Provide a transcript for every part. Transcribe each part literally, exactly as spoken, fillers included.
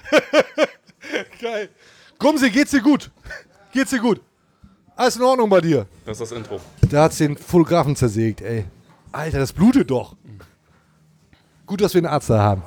Geil. Gumsi, geht's dir gut? Geht's dir gut? Alles in Ordnung bei dir? Das ist das Intro. Da hat's den Fotografen zersägt, ey. Alter, das blutet doch. Gut, dass wir einen Arzt da haben.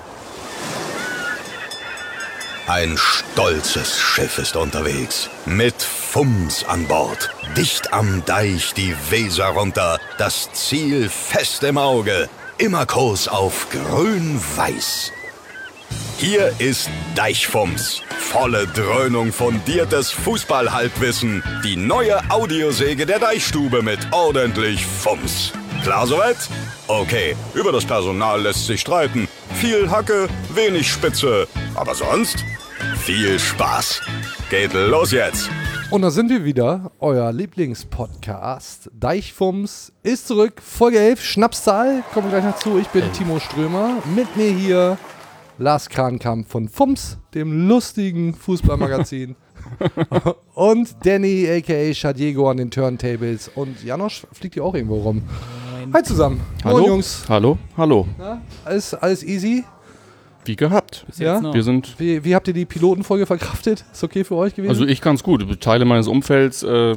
Ein stolzes Schiff ist unterwegs. Mit Fums an Bord. Dicht am Deich die Weser runter. Das Ziel fest im Auge. Immer Kurs auf grün-weiß. Hier ist Deichfums. Volle Dröhnung fundiertes Fußballhalbwissen. Die neue Audiosäge der Deichstube mit ordentlich Fums. Klar soweit? Okay, über das Personal lässt sich streiten. Viel Hacke, wenig Spitze. Aber sonst viel Spaß. Geht los jetzt. Und da sind wir wieder. Euer Lieblingspodcast. Deichfums ist zurück. Folge elf, Schnapszahl. Kommen wir gleich noch zu. Ich bin Timo Strömer. Mit mir hier Lars Krankamp von Fums, dem lustigen Fußballmagazin. Und Danny, a k a. Shadiego an den Turntables. Und Janosch fliegt hier auch irgendwo rum. Hi zusammen. Hallo, Moin, Jungs. Hallo, hallo. Na, alles, alles easy? Wie gehabt. Bis Ja? jetzt noch. Wir sind, Wie, wie habt ihr die Pilotenfolge verkraftet? Ist okay für euch gewesen? also ich ganz gut. Teile meines Umfelds, äh,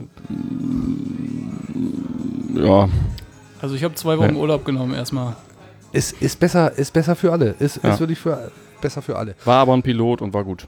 ja, Also ich habe zwei Wochen Ja. Urlaub genommen erstmal. ist, ist, besser, ist besser für alle. Ist, Ja. ist wirklich für, besser für alle. war aber ein Pilot und war gut.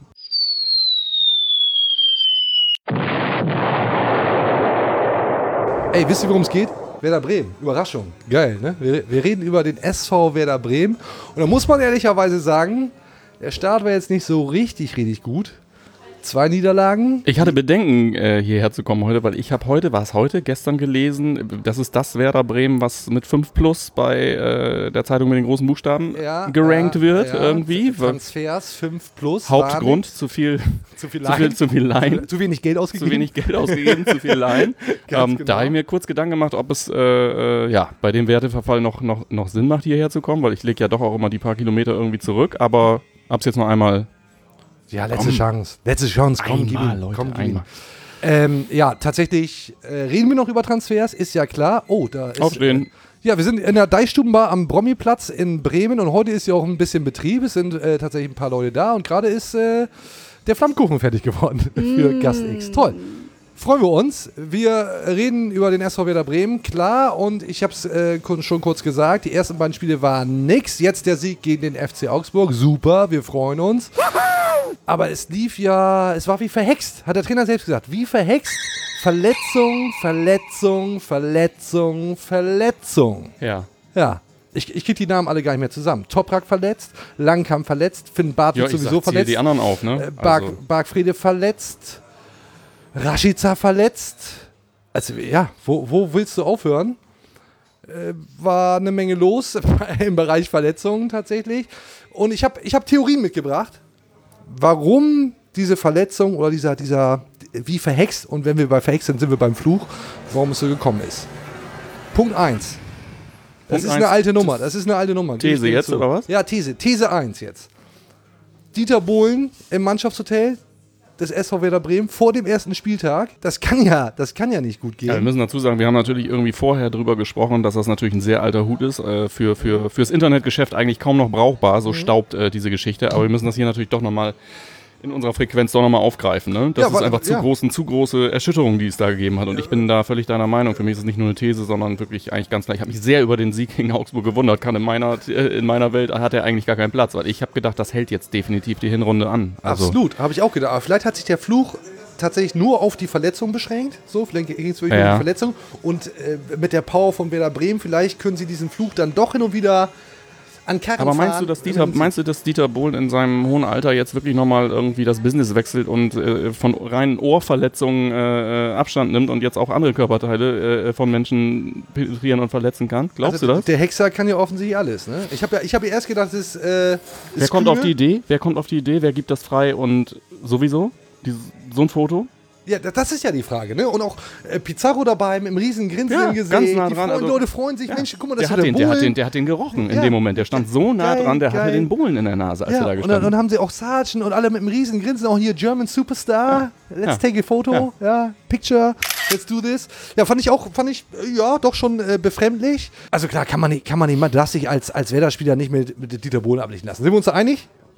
Ey, wisst ihr, worum es geht? Werder Bremen. Überraschung. Geil, ne? Wir, wir reden über den S V Werder Bremen. Und da muss man ehrlicherweise sagen, der Start war jetzt nicht so richtig, richtig gut. Zwei Niederlagen. Ich hatte Bedenken, äh, hierher zu kommen heute, weil ich habe heute, war es heute, gestern gelesen, das ist das Werder Bremen, was mit fünf plus bei äh, der Zeitung mit den großen Buchstaben Ja, gerankt ja, wird ja. irgendwie. Transfers fünf plus. Hauptgrund, zu viel, Zu viel zu viel, zu viel Leihen. Zu wenig Geld ausgegeben. Zu wenig Geld ausgegeben, zu viel Leihen. Ganz ähm, genau. Da habe ich mir kurz Gedanken gemacht, ob es äh, äh, ja, bei dem Werteverfall noch, noch, noch Sinn macht, hierher zu kommen, weil ich lege ja doch auch immer die paar Kilometer irgendwie zurück, aber hab's jetzt noch einmal. Ja, letzte Komm. Chance. Letzte Chance. Komm, gib Einmal, ihn. Leute, Komm, gib ihn. einmal. Ähm, ja, tatsächlich äh, reden wir noch über Transfers, ist ja klar. Oh, da ist... Aufstehen. Äh, ja, wir sind in der Deichstubenbar am Brommiplatz in Bremen und heute ist ja auch ein bisschen Betrieb. Es sind äh, tatsächlich ein paar Leute da und gerade ist äh, der Flammkuchen fertig geworden für Gast X. Toll. Freuen wir uns. Wir reden über den S V Werder Bremen, klar. Und ich habe es äh, schon kurz gesagt, die ersten beiden Spiele waren nix. Jetzt der Sieg gegen den F C Augsburg. Super, wir freuen uns. Aber es lief ja, es war wie verhext, hat der Trainer selbst gesagt. Wie verhext. Verletzung, Verletzung, Verletzung, Verletzung. Ja. Ja. Ich, ich kriege die Namen alle gar nicht mehr zusammen. Toprak verletzt, Langkamp verletzt, Finn Bartelt Ja, ich sowieso sag, zähl verletzt. die anderen auf, ne? Äh, Bark, Also, Barkfrede verletzt, Rashica verletzt. Also ja, wo, wo willst du aufhören? Äh, war eine Menge los im Bereich Verletzungen tatsächlich. Und ich habe ich hab Theorien mitgebracht, warum diese Verletzung oder dieser, dieser, wie verhext, und wenn wir bei verhext sind, sind wir beim Fluch, warum es so gekommen ist. Punkt eins. Das Punkt ist eine eins. alte Nummer, das ist eine alte Nummer. These Gebe ich dir jetzt, zu. oder was? Ja, These. These eins jetzt. Dieter Bohlen im Mannschaftshotel des S V Werder Bremen vor dem ersten Spieltag. Das kann ja, das kann ja nicht gut gehen. ja, wir müssen dazu sagen, wir haben natürlich irgendwie vorher drüber gesprochen, dass das natürlich ein sehr alter Hut ist. Äh, für, für, fürs Internetgeschäft eigentlich kaum noch brauchbar, so staubt äh, diese Geschichte. Aber wir müssen das hier natürlich doch nochmal in unserer Frequenz doch nochmal aufgreifen. Ne? Das Ja, ist weil- einfach zu, ja. großen, zu große Erschütterung, die es da gegeben hat. Und ich bin da völlig deiner Meinung. Für mich ist es nicht nur eine These, sondern wirklich eigentlich ganz klar. Ich habe mich sehr über den Sieg gegen Augsburg gewundert. Kann in meiner, äh, in meiner Welt hat er eigentlich gar keinen Platz. Weil ich habe gedacht, das hält jetzt definitiv die Hinrunde an. Also, Absolut, habe ich auch gedacht. Aber vielleicht hat sich der Fluch tatsächlich nur auf die Verletzung beschränkt. So, vielleicht ging es wirklich nur Ja. um die Verletzung. Und äh, mit der Power von Werder Bremen, vielleicht können sie diesen Fluch dann doch hin und wieder an Karren Aber meinst fahren. du, dass Dieter, meinst du, dass Dieter Bohlen in seinem hohen Alter jetzt wirklich nochmal irgendwie das Business wechselt und äh, von reinen Ohrverletzungen äh, Abstand nimmt und jetzt auch andere Körperteile äh, von Menschen penetrieren und verletzen kann? Glaubst also, du das? Der Hexer kann ja offensichtlich alles. Ne? Ich habe ja, ich hab ja erst gedacht, das ist. Äh, Wer ist kommt Kühe. auf die Idee? Wer kommt auf die Idee? Wer gibt das frei und sowieso? Dieses, so ein Foto? Ja, da- das ist ja die Frage, ne? Und auch äh, Pizarro dabei mit einem riesen Grinsen Ja, im Gesicht. ganz nah die dran, freuen, also- Leute freuen sich, Mensch, guck mal, das Der ist hat, ja den, der der, hat Bohlen. den, der hat den gerochen in Ja. dem Moment. Der stand so nah Geil, dran, der hatte geil. den Bohlen in der Nase, als Ja, er da und dann, gestanden und hat. haben sie auch Sargent und alle mit einem riesen Grinsen, auch hier German Superstar, let's Ja. take a photo, ja. Picture, let's do this. Ja, fand ich auch, fand ich, äh, ja, doch schon äh, befremdlich. Also klar, kann man nicht, kann man nicht, man darf sich als, als Werder-Spieler nicht mit, mit Dieter Bohlen ablichten lassen. Sind wir uns da einig?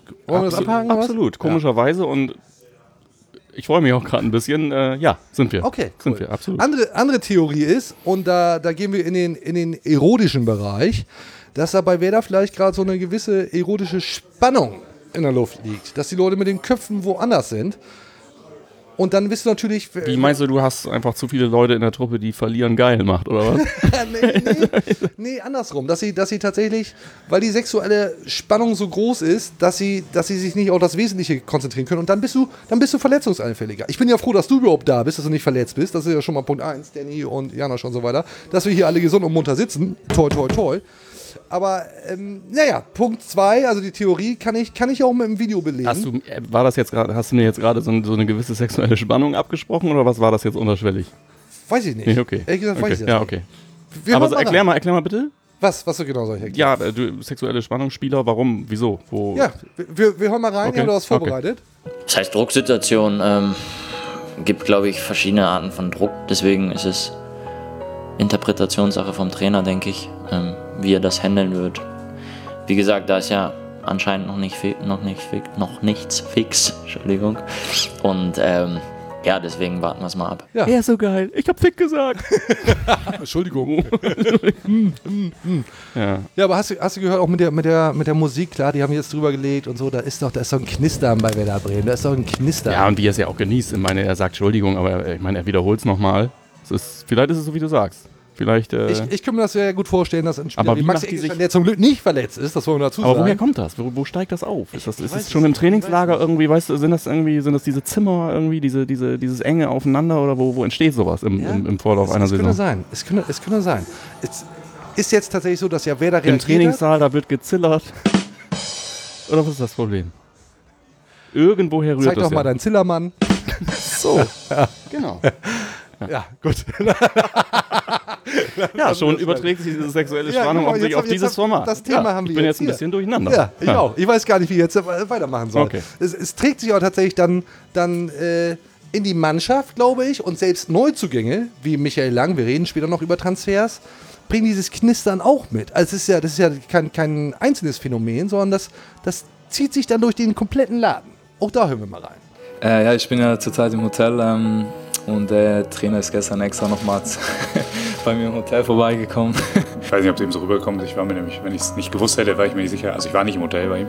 Wollen wir das abhaken? oder was? Absolut, komischerweise und ich freue mich auch gerade ein bisschen. Äh, ja, sind wir. Okay, sind cool. wir, absolut. Andere, andere Theorie ist, und da, da gehen wir in den, in den erotischen Bereich, dass da bei Werder vielleicht gerade so eine gewisse erotische Spannung in der Luft liegt. Dass die Leute mit den Köpfen woanders sind. Und dann bist du natürlich... Wie meinst du, du hast einfach zu viele Leute in der Truppe, die verlieren geil macht, oder was? nee, nee, nee, andersrum. Dass sie, dass sie tatsächlich, weil die sexuelle Spannung so groß ist, dass sie, dass sie sich nicht auf das Wesentliche konzentrieren können. Und dann bist du, dann bist du verletzungsanfälliger. Ich bin ja froh, dass du überhaupt da bist, dass du nicht verletzt bist. Das ist ja schon mal Punkt eins, Danny und Janosch und so weiter. Dass wir hier alle gesund und munter sitzen. Toi, toi, toi. Aber, ähm, naja, Punkt zwei, also die Theorie, kann ich, kann ich auch mit dem Video belegen. Hast du, äh, war das jetzt gerade, hast du mir jetzt gerade so, so eine gewisse sexuelle Spannung abgesprochen oder was war das jetzt unterschwellig? Weiß ich nicht. Nee, okay. Ehrlich gesagt, okay. weiß ich das Ja, nicht. okay. Wir Aber hören so, mal erklär rein. mal, erklär mal bitte. Was, was du genau soll ich erklären? Ja, äh, du, sexuelle Spannungsspieler, warum, wieso, wo? Ja, wir, wir hören mal rein, Okay, ich habe was okay. vorbereitet. Das heißt, Drucksituation ähm, gibt, glaube ich, verschiedene Arten von Druck. Deswegen ist es Interpretationssache vom Trainer, denke ich, ähm, wie er das handeln wird. Wie gesagt, da ist ja anscheinend noch, nicht fi- noch, nicht fi- noch nichts fix. Entschuldigung. Und ähm, ja, deswegen warten wir es mal ab. Ja. Er ist so geil. Ich hab Fick gesagt. Entschuldigung. Ja. Ja, aber hast du, hast du gehört, auch mit der, mit, der, mit der Musik, klar, die haben jetzt drüber gelegt und so, da ist doch, da ist doch ein Knistern bei Werder Bremen, da ist doch ein Knistern. Ja, und wie er es ja auch genießt. Ich meine, er sagt Entschuldigung, aber ich meine, er wiederholt es nochmal. Vielleicht ist es so, wie du sagst. Vielleicht. Äh, ich, ich kann mir das sehr gut vorstellen, dass ein Spieler Aber wie wie Maxi macht die Eggestein, sich- der zum Glück nicht verletzt ist, das wollen wir dazu aber sagen. woher kommt das? Wo, wo steigt das auf? Ist das, ist weiß es es schon im nicht. Trainingslager irgendwie, weißt du, sind das irgendwie, sind das diese Zimmer irgendwie, diese, diese, dieses enge Aufeinander oder wo, wo entsteht sowas im, Ja, im, im Vorlauf es, einer es Saison? könnte sein, es könnte, es könnte sein. Es ist jetzt tatsächlich so, dass ja Werder Im reagiert hat. Trainingssaal, da wird gezillert. Oder was ist das Problem? Irgendwoher rührt Zeig das doch mal ja. deinen Zillermann. So, genau. Ja, gut. Ja, schon überträgt sich diese sexuelle Ja, Spannung genau, auf, sich jetzt auf hab- jetzt dieses hab- Format. das Thema ja, haben wir Ich bin jetzt jetzt ein hier. bisschen durcheinander. Ja, ich auch. Ich weiß gar nicht, wie ich jetzt äh, weitermachen soll. Okay. Es, es trägt sich auch tatsächlich dann, dann äh, in die Mannschaft, glaube ich, und selbst Neuzugänge, wie Michael Lang, wir reden später noch über Transfers, bringen dieses Knistern auch mit. Also es ist ja, das ist ja kein, kein einzelnes Phänomen, sondern das, das zieht sich dann durch den kompletten Laden. Auch da hören wir mal rein. Äh, ja, ich bin ja zurzeit im Hotel ähm, und der Trainer ist gestern extra nochmals bei mir im Hotel vorbeigekommen. Ich weiß nicht, ob es eben so rüberkommt. Ich war mir nämlich, wenn ich es nicht gewusst hätte, war ich mir nicht sicher. Also ich war nicht im Hotel bei ihm.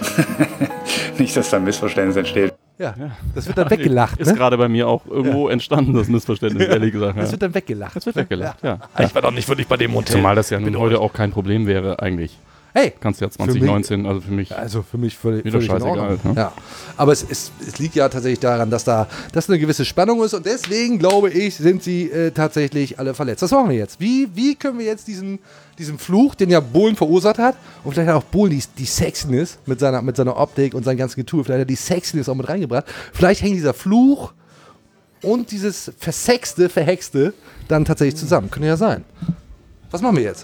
Nicht, dass da ein Missverständnis entsteht. Ja, das wird dann weggelacht, Ist ne? gerade bei mir auch irgendwo entstanden, das Missverständnis, ehrlich gesagt. Ja. Das wird dann weggelacht. Das wird weggelacht, ja. Ich war doch nicht wirklich bei dem Hotel. Zumal das ja nun heute auch kein Problem wäre, eigentlich. Hey, Kannst ja zwanzig neunzehn, also für mich. also für mich völlig, Mir doch völlig in scheißegal, Ordnung. ne? Ja. Aber es, es, es liegt ja tatsächlich daran, dass da dass eine gewisse Spannung ist und deswegen, glaube ich, sind sie äh, tatsächlich alle verletzt. Was machen wir jetzt? Wie, wie können wir jetzt diesen, diesen Fluch, den ja Bohlen verursacht hat, und vielleicht hat auch Bohlen die, die Sexiness mit seiner, mit seiner Optik und seinem ganzen Getue, vielleicht hat er die Sexiness auch mit reingebracht. Vielleicht hängt dieser Fluch und dieses Versexte, Verhexte dann tatsächlich zusammen. Könnte ja sein. Was machen wir jetzt?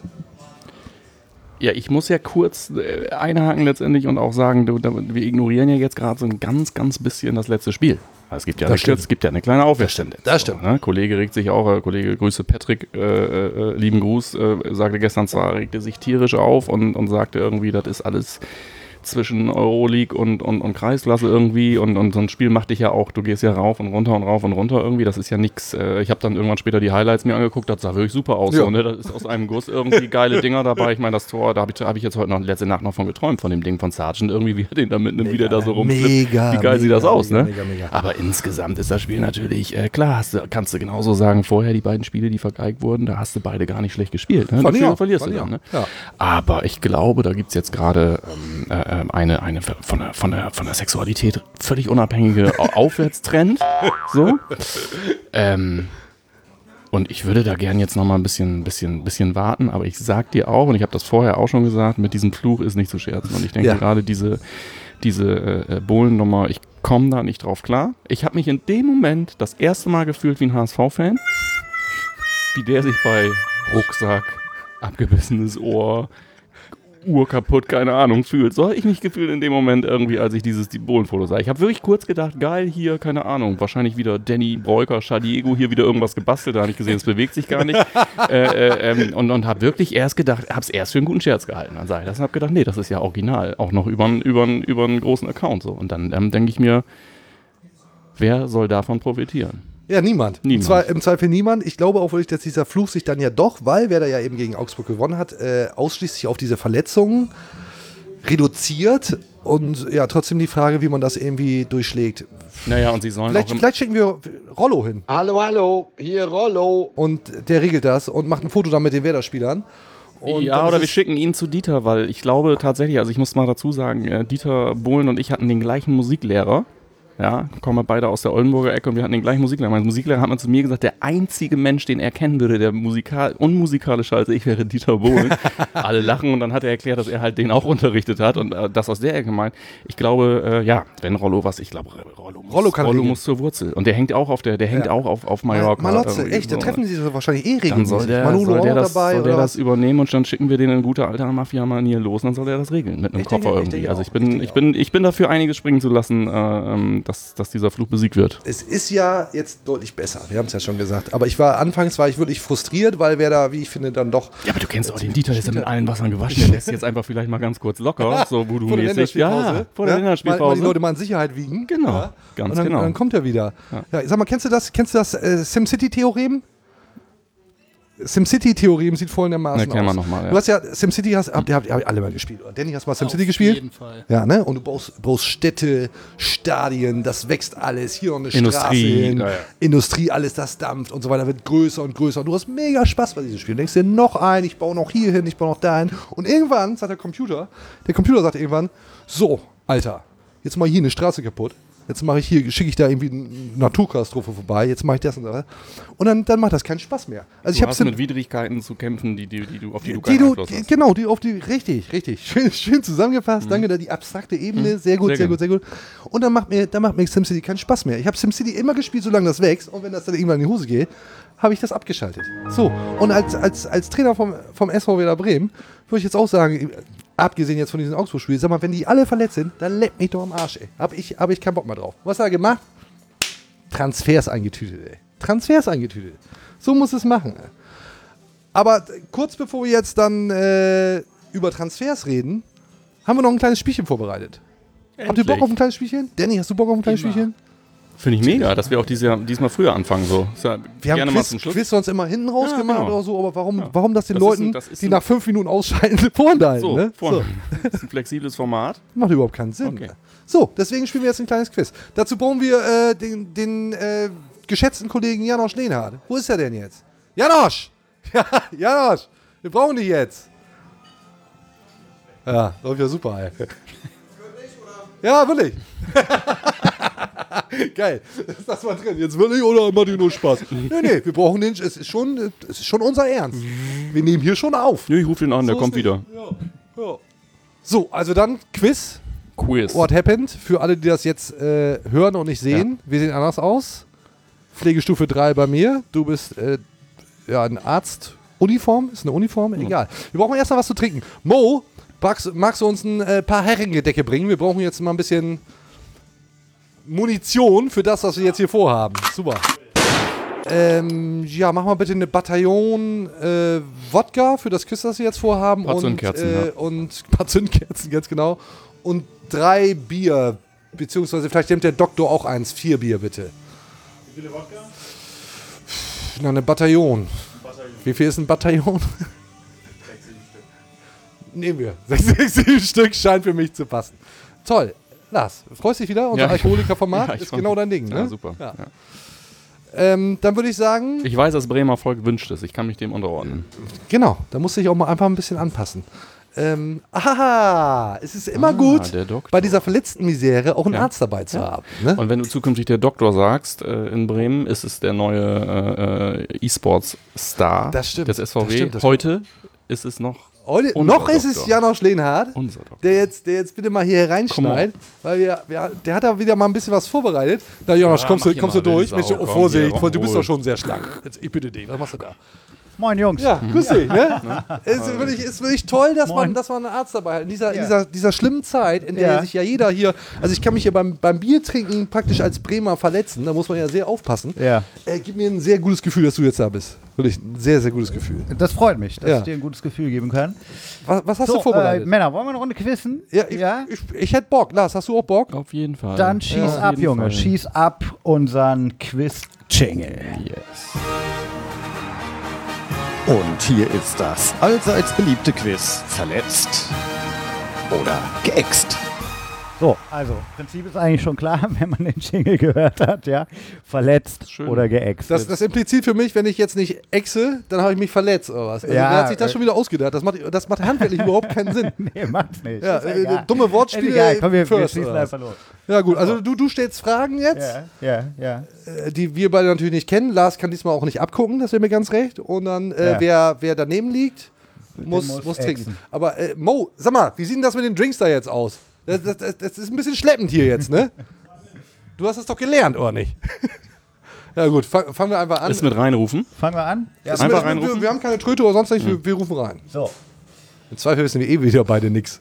Ja, ich muss ja kurz äh, einhaken letztendlich und auch sagen, du, da, wir ignorieren ja jetzt gerade so ein ganz, ganz bisschen das letzte Spiel. Also es gibt ja, Das eine, stimmt. es gibt ja eine kleine Aufwärtstendenz. Das stimmt. So, ne? Kollege regt sich auch, äh, Kollege, Grüße Patrick, äh, äh, lieben Gruß, äh, sagte gestern zwar, regte sich tierisch auf und, und sagte irgendwie, das ist alles zwischen Euroleague und, und, und Kreisklasse irgendwie und, und so ein Spiel macht dich ja auch, du gehst ja rauf und runter und rauf und runter irgendwie, das ist ja nix. Äh, ich habe dann irgendwann später die Highlights mir angeguckt, das sah wirklich super aus. Ja. So, ne? Das ist aus einem Guss irgendwie geile Dinger dabei. Ich meine, das Tor, da habe ich, hab ich jetzt heute noch letzte Nacht noch von geträumt, von dem Ding von Sargent irgendwie, wie er den da mitnimmt, wie der da so rumflippt. Mega, Wie geil sieht mega, das aus, mega, ne? mega, mega. Aber insgesamt ist das Spiel natürlich, äh, klar, hast du, kannst du genauso sagen, vorher die beiden Spiele, die vergeigt wurden, da hast du beide gar nicht schlecht gespielt. Ne? Fand ich Dafür auch, verlierst fand du ich dann. auch. Ne? Ja. Aber ich glaube, da gibt es jetzt gerade ähm, äh, eine, eine von, der, von, der, von der Sexualität völlig unabhängige Au- Aufwärtstrend. So. Ähm, und ich würde da gern jetzt noch mal ein bisschen, bisschen, bisschen warten, aber ich sag dir auch, und ich habe das vorher auch schon gesagt, mit diesem Fluch ist nicht zu scherzen. Und ich denke Ja. gerade diese, diese äh, Bohlennummer, ich komme da nicht drauf klar. Ich habe mich in dem Moment das erste Mal gefühlt wie ein H S V-Fan, wie der sich bei Rucksack, abgebissenes Ohr, Uhr kaputt, keine Ahnung, fühlt. So habe ich mich gefühlt in dem Moment irgendwie, als ich dieses die Bohlen-Foto sah. Ich habe wirklich kurz gedacht, geil, hier, keine Ahnung, wahrscheinlich wieder Danny Breuker, Shadiego, hier wieder irgendwas gebastelt, da habe ich gesehen, es bewegt sich gar nicht. äh, äh, ähm, und und habe wirklich erst gedacht, habe es erst für einen guten Scherz gehalten. Dann sage ich das und habe gedacht, nee, das ist ja original, auch noch über einen großen Account. So. Und dann ähm, denke ich mir, wer soll davon profitieren? Ja, niemand. Niemand. Und zwar im Zweifel niemand. Ich glaube auch wirklich, dass dieser Fluch sich dann ja doch, weil Werder ja eben gegen Augsburg gewonnen hat, äh, ausschließlich auf diese Verletzungen reduziert. Und ja, trotzdem die Frage, wie man das irgendwie durchschlägt. Naja, und sie sollen Vielleicht, auch im vielleicht schicken wir Rollo hin. Hallo, hallo, hier Rollo. Und der regelt das und macht ein Foto dann mit den Werder-Spielern. Und ja, dann oder ist wir es- schicken ihn zu Dieter, weil ich glaube tatsächlich, also ich muss mal dazu sagen, äh, Dieter Bohlen und ich hatten den gleichen Musiklehrer. Ja, kommen wir beide aus der Oldenburger Ecke und wir hatten den gleichen Musiklehrer. Mein Musiklehrer hat mal zu mir gesagt, der einzige Mensch, den er kennen würde, der musikal unmusikalischer als ich wäre, Dieter Bohlen. Alle lachen und dann hat er erklärt, dass er halt den auch unterrichtet hat und äh, das aus der Ecke meint. Ich glaube, äh, ja, wenn Rollo was, ich glaube, Rollo muss, Rollo kann Rollo regeln. muss zur Wurzel. Und der hängt auch auf der, der hängt Ja. auch auf, auf Mallorca. Malotze, irgendwie echt, da so. treffen sie sich wahrscheinlich eh Dann regelmäßig. soll der, Manolo soll der, auch das, dabei soll der oder das was? übernehmen und dann schicken wir den in guter alter Mafia-Manier los und dann soll er das regeln mit einem Ich Koffer denke- ich irgendwie. denke Also auch, ich bin, ich ich, denke bin, ich bin dafür, einiges springen zu lassen, äh, ähm, dass, dass dieser Fluch besiegt wird. Es ist ja jetzt deutlich besser, wir haben es ja schon gesagt. Aber ich war, anfangs war ich wirklich frustriert, weil wer da, wie ich finde, dann doch... Ja, aber du kennst auch den Dieter, der ist ja mit allen Wassern gewaschen. Der lässt jetzt einfach vielleicht mal ganz kurz locker, so vor der Voodoo-mäßig. Länderspielpause. Ja, vor der Mal, mal Länderspielpause. die Leute mal in Sicherheit wiegen. Genau, Ja. ganz und dann, genau. dann kommt er wieder. Ja. sag mal, kennst du das, kennst du das äh, SimCity-Theorem? SimCity-Theorem sieht folgendermaßen Erklär mal aus. noch mal, ja. Du hast ja SimCity, hast, habt, habt ihr alle mal gespielt, oder? Danny, hast du mal SimCity Auf gespielt? jeden Fall. Ja, ne? Und du brauchst, brauchst Städte, Stadien, das wächst alles. Hier noch eine Industrie, Straße hin. ja, ja. Industrie, alles das dampft und so weiter, wird größer und größer. Und du hast mega Spaß bei diesem Spiel. Du denkst dir noch ein, ich baue noch hier hin, ich baue noch da hin. Und irgendwann sagt der Computer, der Computer sagt irgendwann, so, Alter, jetzt mal hier eine Straße kaputt. Jetzt mache ich hier, schicke ich da irgendwie eine Naturkatastrophe vorbei. Jetzt mache ich das und das. Und dann, dann macht das keinen Spaß mehr. Also ich Du habe hast mit Widrigkeiten zu kämpfen, die, die, die du, auf die du die keinen du, Einfluss hast. genau, die auf die, richtig, richtig. Schön, schön zusammengefasst. Danke, da die abstrakte Ebene. Sehr gut, Sehr sehr, gerne. gut, sehr gut. Und dann macht mir, dann macht mir SimCity keinen Spaß mehr. Ich habe SimCity immer gespielt, solange das wächst. Und wenn das dann irgendwann in die Hose geht, habe ich das abgeschaltet. So, und als, als, als Trainer vom, vom S V Werder Bremen würde ich jetzt auch sagen, abgesehen jetzt von diesen Augsburg-Spielen, sag mal, wenn die alle verletzt sind, dann leck mich doch am Arsch, ey. Hab ich, hab ich keinen Bock mehr drauf. Was hat er gemacht? Transfers eingetütet, ey. Transfers eingetütet. So muss es machen, ey. Aber d- kurz bevor wir jetzt dann äh, über Transfers reden, haben wir noch ein kleines Spielchen vorbereitet. Habt ihr Bock auf ein kleines Spielchen? Danny, hast du Bock auf ein kleines Immer. Spielchen? Finde ich mega, dass wir auch dieses Jahr, diesmal früher anfangen. So. Ist ja Wir haben gerne mal Quiz, zum Schluss. Quiz sonst immer hinten raus Ja, gemacht genau. oder so, aber warum, Ja. warum das den Das ist Leuten, ein- das ist die ein- nach fünf Minuten ausschalten, vorenthalten? So, ne? vorne. so. Das ist ein flexibles Format. Macht überhaupt keinen Sinn. Okay. So, deswegen spielen wir jetzt ein kleines Quiz. Dazu brauchen wir äh, den, den äh, geschätzten Kollegen Janosch Lehnhardt. Wo ist er denn jetzt? Janosch! Ja, Janosch! Wir brauchen dich jetzt. Ja, läuft ja super, ey. Ja, wirklich. Geil. Ist das mal drin? Jetzt wirklich oder macht ihr nur Spaß? Nee, nee, wir brauchen den. Es ist schon, es ist schon unser Ernst. Wir nehmen hier schon auf. Nee, ich rufe den an, der So kommt ist wieder. nicht. Ja, ja. So, also dann Quiz. Quiz. What happened? Für alle, die das jetzt äh, hören und nicht sehen. Wir sehen anders aus. Pflegestufe drei bei mir. Du bist äh, ja ein Arztuniform. Ist eine Uniform? Egal. Wir brauchen erst mal was zu trinken. Mo, magst, magst du uns ein äh, paar Herrengedecke bringen? Wir brauchen jetzt mal ein bisschen Munition für das, was wir jetzt hier vorhaben. Super. Ähm, ja, mach mal bitte eine Bataillon äh, Wodka für das Quiz, das wir jetzt vorhaben. Paar und, Zündkerzen, äh, ja. und ein paar Zündkerzen, ganz genau. Und drei Bier, beziehungsweise vielleicht nimmt der Doktor auch eins. Vier Bier, bitte. Wie viele Wodka? Na, eine Bataillon. Bataillon. Wie viel ist ein Bataillon? Sechs, sieben Stück. Nehmen wir. Sechs, sechs, sieben Stück scheint für mich zu passen. Toll. Lars, freust dich wieder? Unser Ja. Alkoholikerformat Ja, ich ist freu genau mich. dein Ding, ne? Ja, super. Ja. Ja. Ähm, dann würde ich sagen, Ich weiß, dass Bremer Volk wünscht es. Ich kann mich dem unterordnen. genau, da musst du dich auch mal einfach ein bisschen anpassen. Ähm, aha, es ist immer Ah, gut, der Doktor. bei dieser verletzten Misere auch einen Ja. Arzt dabei zu haben. Ne? Und wenn du zukünftig der Doktor sagst, äh, in Bremen ist es der neue äh, E-Sports-Star Das stimmt, des S V W. das stimmt, das Heute ist es noch Heute, unser noch ist es Doktor. Janosch Lehnhardt, unser Doktor. der jetzt, der jetzt bitte mal hier reinschneidet, weil wir, wir, der hat da wieder mal ein bisschen was vorbereitet. Na Janosch, Ja, kommst mach du, hier kommst mal du durch? Wildsau, Mensch, oh, komm, Vorsicht, hier, du bist Ruhe. doch schon sehr schlank. Jetzt, ich bitte dich, was machst du da? Moin Jungs. Ja, grüß dich. Ne? ist, wirklich, ist wirklich toll, dass man, dass man einen Arzt dabei hat. In dieser, Ja. dieser, dieser schlimmen Zeit, in der Ja. sich ja jeder hier, also ich kann mich hier beim, beim Biertrinken praktisch als Bremer verletzen, da muss man ja sehr aufpassen. Ja. Äh, gib mir ein sehr gutes Gefühl, dass du jetzt da bist. Wirklich ein sehr, sehr gutes Gefühl. Das freut mich, dass Ja. ich dir ein gutes Gefühl geben kann. Was, was hast So, du vorbereitet? Äh, Männer, wollen wir eine Runde quizzen? ja, ich, Ich, ich hätte Bock. Lars, hast du auch Bock? Auf jeden Fall. Dann schieß Ja, auf ab, jeden Junge. Fall. Schieß ab unseren Quiz-Jingle. Yes. Und hier ist das allseits beliebte Quiz. Verletzt oder geäxt? So, also, Prinzip ist eigentlich schon klar, wenn man den Jingle gehört hat, ja. Verletzt Schön. oder geäxt. Das, das impliziert für mich, wenn ich jetzt nicht exe, dann habe ich mich verletzt oder was. Also Ja, wer hat sich das äh, schon wieder ausgedacht? Das macht, das macht handwerklich überhaupt keinen Sinn. Nee, macht's nicht. Ja, Ist äh, egal. dumme Wortspiele. Ist egal, komm, wir, wir first, schießen oder was? einfach los. Ja gut, also du, du stellst Fragen jetzt, Ja, ja, ja. äh, die wir beide natürlich nicht kennen. Lars kann diesmal auch nicht abgucken, das wäre mir ganz recht. Und dann, äh, Ja. wer, wer daneben liegt, muss, muss muss trinken. exen. Aber äh, Mo, sag mal, wie sieht denn das mit den Drinks da jetzt aus? Das, das, das, das ist ein bisschen schleppend hier jetzt, ne? Du hast es doch gelernt, oder nicht? Ja gut, fang, fangen wir einfach an. Ist mit reinrufen. Fangen wir an? Ja, Ist einfach mit- reinrufen? wir, wir haben keine Tröte oder sonst nichts, wir, wir rufen rein. so. Im Zweifel wissen wir eh wieder beide nix.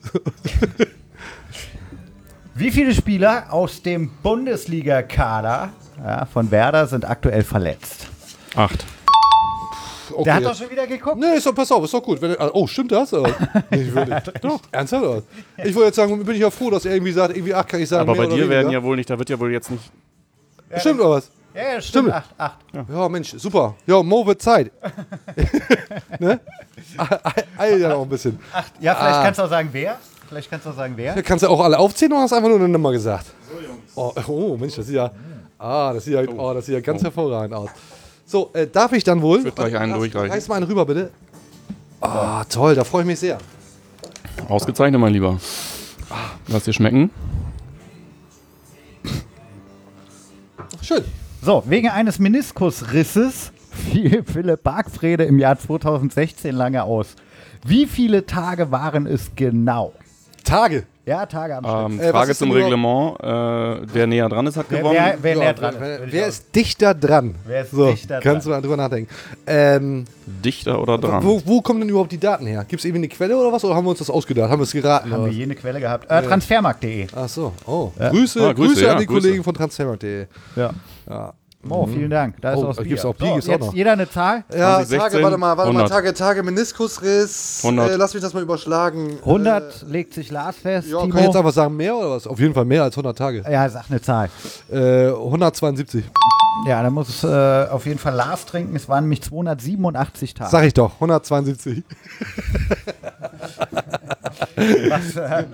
Wie viele Spieler aus dem Bundesliga-Kader ja, von Werder sind aktuell verletzt? Acht. Okay, Der hat jetzt- doch schon wieder geguckt. Nee, ist doch, pass auf, ist doch gut. Wenn, oh, stimmt das? Oder? Nicht wirklich. Doch. Ernsthaft? Oder? Ich wollte jetzt sagen, bin ich ja froh, dass er irgendwie sagt, irgendwie acht kann ich sagen. Aber mehr bei oder dir werden weniger. ja wohl nicht, da wird ja wohl jetzt nicht. Stimmt oder was? Ja, ja, stimmt. Stimmt. Acht, acht. Ja, Mensch, super. Ja, Mo wird Zeit. Ne? Eil ja noch ein bisschen. acht. Ja, vielleicht Ah. kannst du auch sagen, wer. Vielleicht kannst du auch sagen, wer. Ja, kannst du auch alle aufzählen oder hast du einfach nur eine Nummer gesagt? Oh, oh Mensch, das sieht ja. Ah, das sieht ja, oh, das sieht ja ganz hervorragend aus. So, äh, darf ich dann wohl? Ich würd gleich einen Lass- durchreichen. Reiß mal einen rüber, bitte. Ah, toll, da freue ich mich sehr. Ausgezeichnet, mein Lieber. Lass dir schmecken. Schön. So, wegen eines Meniskusrisses fiel Philipp Bargfrede im Jahr zweitausendsechzehn lange aus. Wie viele Tage waren es genau? Tage. Ja, Tage am Stück. Ähm, Äh, was Frage ist zum denn Reglement. Äh, wer näher dran ist, hat Wer, gewonnen. wer, wer Ja, näher dran wer, ist. würde ich wer auch- ist dichter dran? Wer ist so, dichter kannst dran? du mal drüber nachdenken. Ähm, Dichter oder dran? wo, wo kommen denn überhaupt die Daten her? Gibt es irgendwie eine Quelle oder was? Oder haben wir uns das ausgedacht? Haben wir es geraten? Haben oder wir was? jene Quelle gehabt. Äh, Transfermarkt punkt de. Ach so. Oh. Grüße, Ah, Grüße, Grüße an ja, die Grüße. Kollegen von transfermarkt punkt de. Ja. Ja. Oh, vielen Dank. Da ist Oh, auch das da Bier. gibt's auch Bier, so, gibt's auch jetzt noch. jeder eine Zahl? Ja, zwanzig sechzehn, Tage, warte mal, warte mal, hundert. Tage, Tage, Meniskusriss. hundert. Äh, lass mich das mal überschlagen. hundert legt sich Lars fest. Äh, ja, Timo. kann ich jetzt einfach sagen, mehr oder was? Auf jeden Fall mehr als hundert Tage. Ja, sag eine Zahl. Äh, hundertzweiundsiebzig. Ja, da muss äh, auf jeden Fall Lars trinken. Es waren nämlich zweihundertsiebenundachtzig Tage. Sag ich doch, hundertzweiundsiebzig. Was, äh,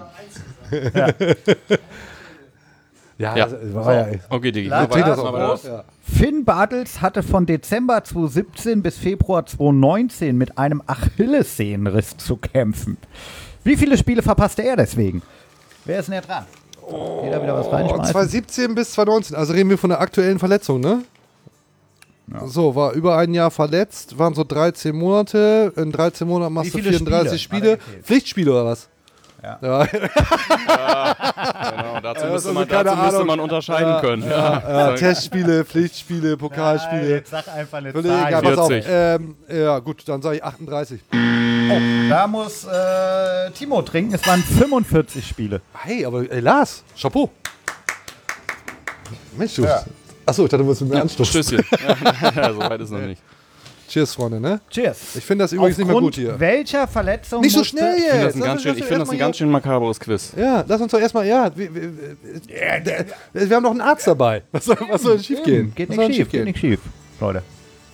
Ja, Ja. das war ja. Okay, Digi. Lars, So weit. Lars, Aber Lars, das- ja. Finn Bartels hatte von Dezember zweitausendsiebzehn bis Februar zweitausendneunzehn mit einem Achillessehnenriss zu kämpfen. Wie viele Spiele verpasste er deswegen? Wer ist näher dran? Jeder wieder was Oh, reinschmeißen? zweitausendsiebzehn bis zweitausendneunzehn, also reden wir von der aktuellen Verletzung, ne? So, war über ein Jahr verletzt, waren so dreizehn Monate. In dreizehn Monaten machst Wie du viele vierunddreißig Spiele? Spiele. Hat er gezählt? Pflichtspiele oder was? Ja. Ja, Genau, dazu, Ja, müsste, also man, keine dazu müsste Ahnung. man unterscheiden können. ja, Testspiele, Pflichtspiele, Nein, Pokalspiele. jetzt sag einfach eine Völlig egal, Zahl. pass auf. vierzig. Ähm, ja, gut, dann sage ich achtunddreißig. Da muss äh, Timo trinken. Es waren fünfundvierzig Spiele. Hey, aber ey, Lars, Chapeau. Mensch, du. Achso, ich dachte, du wolltest mit mir anstoßen. Stößchen. Ja, so weit ist noch nicht. Cheers, Freunde, ne? Cheers. Ich finde das übrigens nicht mehr Aufgrund gut hier. welcher Verletzung Nicht so musste- schnell Ich finde jetzt. das ein ganz schön, ich finde das ein ganz schön makabres Quiz. Ja, lass uns doch erstmal, ja, wir, wir, wir, wir haben noch einen Arzt dabei. Was soll, was soll denn schief gehen? Geht was nicht soll schief, denn geht nicht schief, Leute.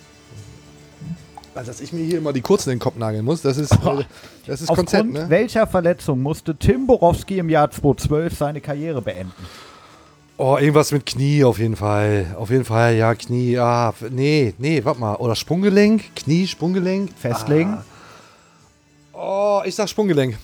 Also, dass ich mir hier immer die Kurzen in den Kopf nageln muss, das ist, äh, das ist Konzept, Aufgrund ne? welcher Verletzung musste Tim Borowski im Jahr zweitausendzwölf seine Karriere beenden? Oh, irgendwas mit Knie auf jeden Fall. Auf jeden Fall, ja, Knie, ah, f- nee, nee, warte mal. Oder Sprunggelenk? Knie, Sprunggelenk? Festlegen? Oh, ich sag Sprunggelenk.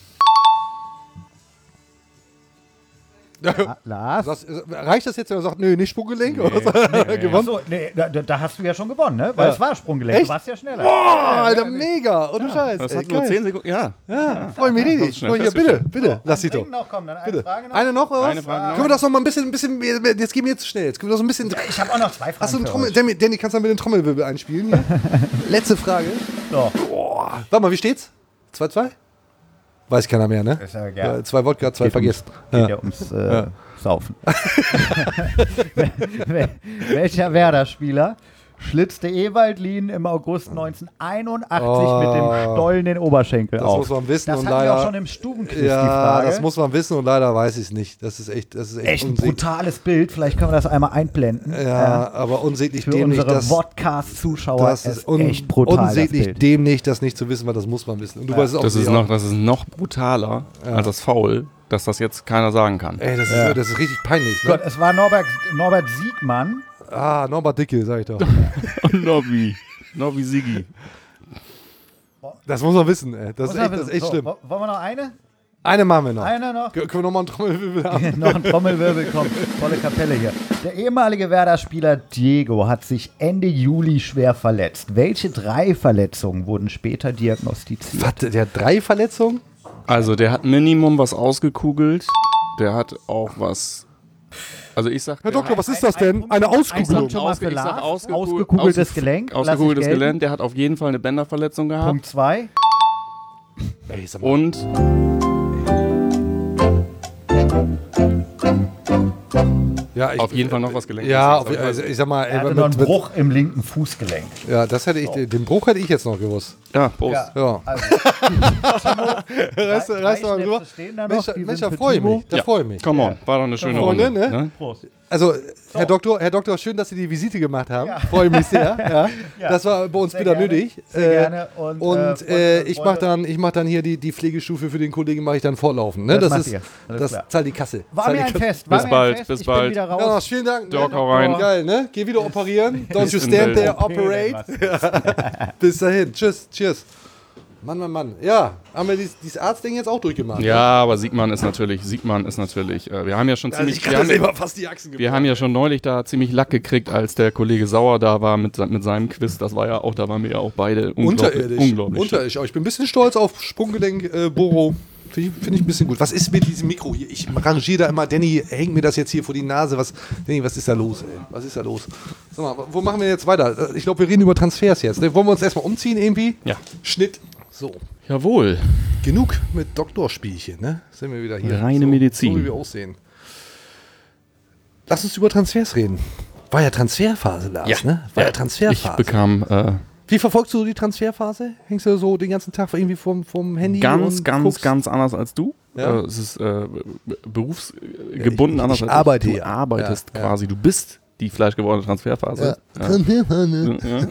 Ah, Lars? Das, reicht das jetzt, wenn er sagt, nö, nicht Sprunggelenk? Oder was? Gewonnen? Achso, nee, da, da hast du ja schon gewonnen, ne? Weil Ja. es war Sprunggelenk. Echt? Du warst ja schneller. Oh, Alter, mega. Ohne Scheiß. Das ey, hat nur geil. zehn Sekunden. Ja. Ja, freu mich das richtig. ist schnell So, hier, bitte, festgestellt. bitte, lass sie doch. Trinken noch, komm, dann eine Bitte. Frage noch. Eine noch, oder was? Eine Frage noch. Können wir das noch mal ein bisschen, ein bisschen, jetzt gehen wir jetzt zu schnell. Jetzt können wir das so ein bisschen. Ich habe auch noch zwei Fragen. Hast du einen für Trommel, euch. Danny, Danny, kannst du mal mit den Trommelwirbel einspielen? Hier? Letzte Frage. So. Boah. Warte mal, wie steht's? zwei zwei? Weiß keiner mehr, ne? Ist ja egal. Äh, zwei Wodka, zwei Geht vergessen. Ums, geht Ja. ja ums äh, Saufen. Welcher Werder-Spieler schlitzte Ewaldlin im August neunzehnhunderteinundachtzig Oh. mit dem Stollen den Oberschenkel Das auf? muss man wissen das und hatten leider. wir auch schon im Stubenquiz, die Ja, Frage. das muss man wissen und leider weiß ich es nicht. Das ist echt, das ist echt, Echt ein unsäglich. brutales Bild. Vielleicht können wir das einmal einblenden. Ja, Äh, aber unsäglich für dämlich, unsere das, Podcast-Zuschauer das ist ist un, echt brutal, das unsäglich Bild. dämlich, das nicht zu wissen, weil das muss man wissen. Und du Ja. weißt es auch Das ist, sicher. noch, das ist noch brutaler Ja. als das Foul, dass das jetzt keiner sagen kann. Ey, das, Ja. ist, das ist richtig peinlich. Ne? Gott, es war Norbert, Norbert Siegmann. Ah, Norbert Dicke, sag ich doch. Nobby. Nobby Sigi. Das muss man wissen, ey. Das ist Muss echt, man das ist wissen. echt So, schlimm. wo- Wollen wir noch eine? Eine machen wir noch. Eine noch? Können wir nochmal einen Trommelwirbel haben? Noch ein Trommelwirbel kommt. Volle Kapelle hier. Der ehemalige Werder-Spieler Diego hat sich Ende Juli schwer verletzt. Welche drei Verletzungen wurden später diagnostiziert? Warte, der hat drei Verletzungen? Also der hat Minimum was ausgekugelt. Der hat auch was. Also ich sag. Herr der Doktor, hat- was ist das denn? Eine Ein Auskugelung. Punkt schon mal für ich sag Lars. ausgekugelt- Ausgekugeltes ausge- Gelenk. Lass ich Ausgekugeltes gelten. Gelenk. Der hat auf jeden Fall eine Bänderverletzung gehabt. Punkt zwei. Ey, sag mal. Und Ja, ich, auf jeden Fall noch was gelenkt. Ja, auf, also ich sag mal, Er ey, hatte mit, noch einen mit, Bruch im linken Fußgelenk. ja, das hätte ich, den Bruch hätte ich jetzt noch gewusst. Ja, Prost. Ja. Also, Reißt drei reißt mal drüber. Schnäpse stehen da Mensch, noch, die Mensch, sind da für freue ich Timo. mich. Da Ja. freue ich mich. Come on, war doch eine schöne Freunde, Runde. ne? Ne? Prost. Also, Herr Doktor, Herr Doktor, schön, dass Sie die Visite gemacht haben. Freue mich sehr. Ja. Ja. Das war bei uns Sehr wieder gerne. nötig. Sehr Äh, gerne. Und, Und äh, äh, Freunde, ich Freunde. mache dann, ich mach dann hier die, die Pflegestufe für den Kollegen, mache ich dann fortlaufend. Ne? Das Das, macht ist, ihr. Alles das klar. zahlt die Kasse. War Zahlt mir die ein Kasse. Fest. War Bis mir bald, ein Fest. bis ich bald. Bin wieder raus. Ja, vielen Dank. Doc, ne? hau rein. Geil, ne? Geh wieder operieren. Don't you Ist in stand there, Welt. operate. Bis dahin. Tschüss, cheers. Mann, Mann, Mann. Ja, haben wir dieses, dieses Arztding jetzt auch durchgemacht? Ja, aber Siegmann ist natürlich, Siegmann ist natürlich, äh, wir haben ja schon Also ziemlich, ich kann wir das haben, immer fast die Achsen wir gebrochen. haben ja schon neulich da ziemlich Lack gekriegt, als der Kollege Sauer da war mit, se- mit seinem Quiz. Das war ja auch, da waren wir ja auch beide unglaublich. Unterirdisch. unglaublich Unterirdisch. Aber ich bin ein bisschen stolz auf Sprunggelenk äh, Boro. Finde ich, find ich ein bisschen gut. Was ist mit diesem Mikro hier? Ich rangiere da immer. Danny, hängt mir das jetzt hier vor die Nase. Was, Danny, was ist da los, ey? Was ist da los? Sag mal, wo machen wir jetzt weiter? Ich glaube, wir reden über Transfers jetzt. Ne? Wollen wir uns erstmal umziehen irgendwie? Ja. Schnitt. So. Jawohl. Genug mit Doktorspielchen, ne? Sind wir wieder hier. Reine so, Medizin. So wie wir aussehen. Lass uns über Transfers reden. War ja Transferphase, Lars, Ja. ne? War ja, Ich Transferphase. bekam äh, Wie verfolgst du die Transferphase? Hängst du so den ganzen Tag irgendwie vom, vom Handy ganz, und ganz, guckst? ganz anders als du. Ja. Äh, es ist äh, berufsgebunden Ja, ich- anders ich als arbeite du hier. arbeitest Ja, ja. quasi. Du bist die fleischgewordene Transferphase. Ja. Ja.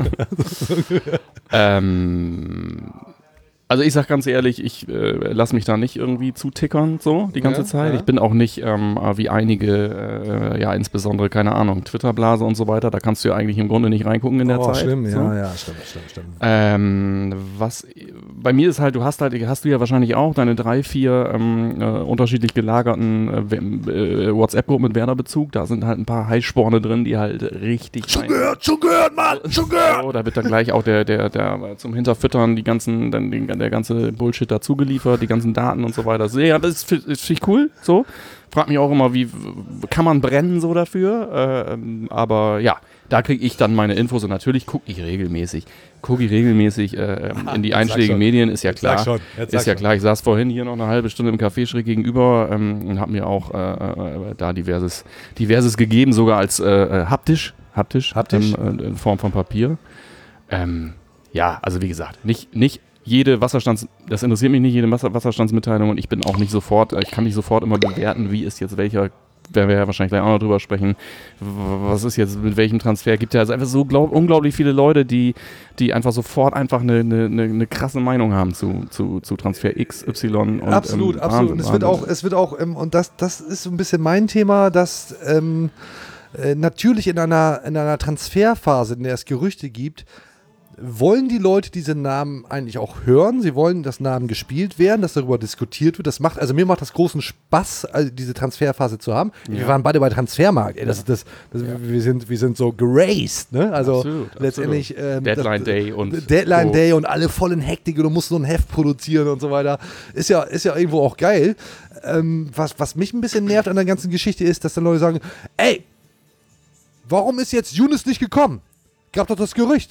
ähm, also ich sag ganz ehrlich, ich äh, lasse mich da nicht irgendwie zutickern so die ganze Ja, Zeit. ja. Ich bin auch nicht ähm, wie einige, äh, ja insbesondere, keine Ahnung, Twitter-Blase und so weiter, da kannst du ja eigentlich im Grunde nicht reingucken in der Oh, Zeit. schlimm, so. ja, ja, stimmt, stimmt, stimmt. Ähm, was bei mir ist halt, du hast halt, hast du ja wahrscheinlich auch deine drei, vier ähm, äh, unterschiedlich gelagerten äh, W- äh, WhatsApp-Gruppen mit Werder-Bezug. Da sind halt ein paar Heißsporne drin, die halt richtig. Schon gehört, schon gehört, Mann, schon gehört! So, da wird dann gleich auch der, der, der äh, zum Hinterfüttern die ganzen, dann den, der ganze Bullshit dazu geliefert, die ganzen Daten und so weiter. So, ja, das finde find ich cool. So. Frag mich auch immer, wie w- kann man brennen so dafür? Äh, ähm, aber ja, da kriege ich dann meine Infos und natürlich gucke ich regelmäßig. Gucke ich regelmäßig äh, ähm, in die Jetzt sag einschlägigen schon. Medien, ist ja Jetzt sag klar. schon. Jetzt sag Ist ja schon. klar, ich saß vorhin hier noch eine halbe Stunde im Café schräg gegenüber ähm, und habe mir auch äh, äh, da diverses, diverses gegeben, sogar als äh, äh, haptisch, haptisch, Haptisch? Ähm, äh, in Form von Papier. Ähm, ja, also wie gesagt, nicht, nicht jede Wasserstands, das interessiert mich nicht, jede Wasser, Wasserstandsmitteilung und ich bin auch nicht sofort, ich kann nicht sofort immer bewerten, wie ist jetzt welcher, werden wir ja wahrscheinlich gleich auch noch drüber sprechen, w- was ist jetzt mit welchem Transfer, gibt ja also einfach so glaub, unglaublich viele Leute, die, die einfach sofort einfach eine, eine, eine, eine krasse Meinung haben zu, zu, zu Transfer X, Y und Absolut, ähm, absolut. Wahnsinn, Und es wird Wahnsinn. auch, es wird auch, ähm, und das, das ist so ein bisschen mein Thema, dass ähm, äh, natürlich in einer, in einer Transferphase, in der es Gerüchte gibt, wollen die Leute diese Namen eigentlich auch hören. Sie wollen, dass Namen gespielt werden, dass darüber diskutiert wird. Das macht, also mir macht das großen Spaß, also diese Transferphase zu haben. Wir Ja. waren beide bei Transfermarkt. Ey, das, das, das, wir, sind, wir sind so geraced, ne? Also Absolut, letztendlich ähm, Deadline das, Day und Deadline so. Day und alle voll in Hektik und du musst so ein Heft produzieren und so weiter. Ist ja, ist ja irgendwo auch geil. Ähm, was, was mich ein bisschen nervt an der ganzen Geschichte ist, dass dann Leute sagen, ey, warum ist jetzt Younes nicht gekommen? Gab doch das Gerücht.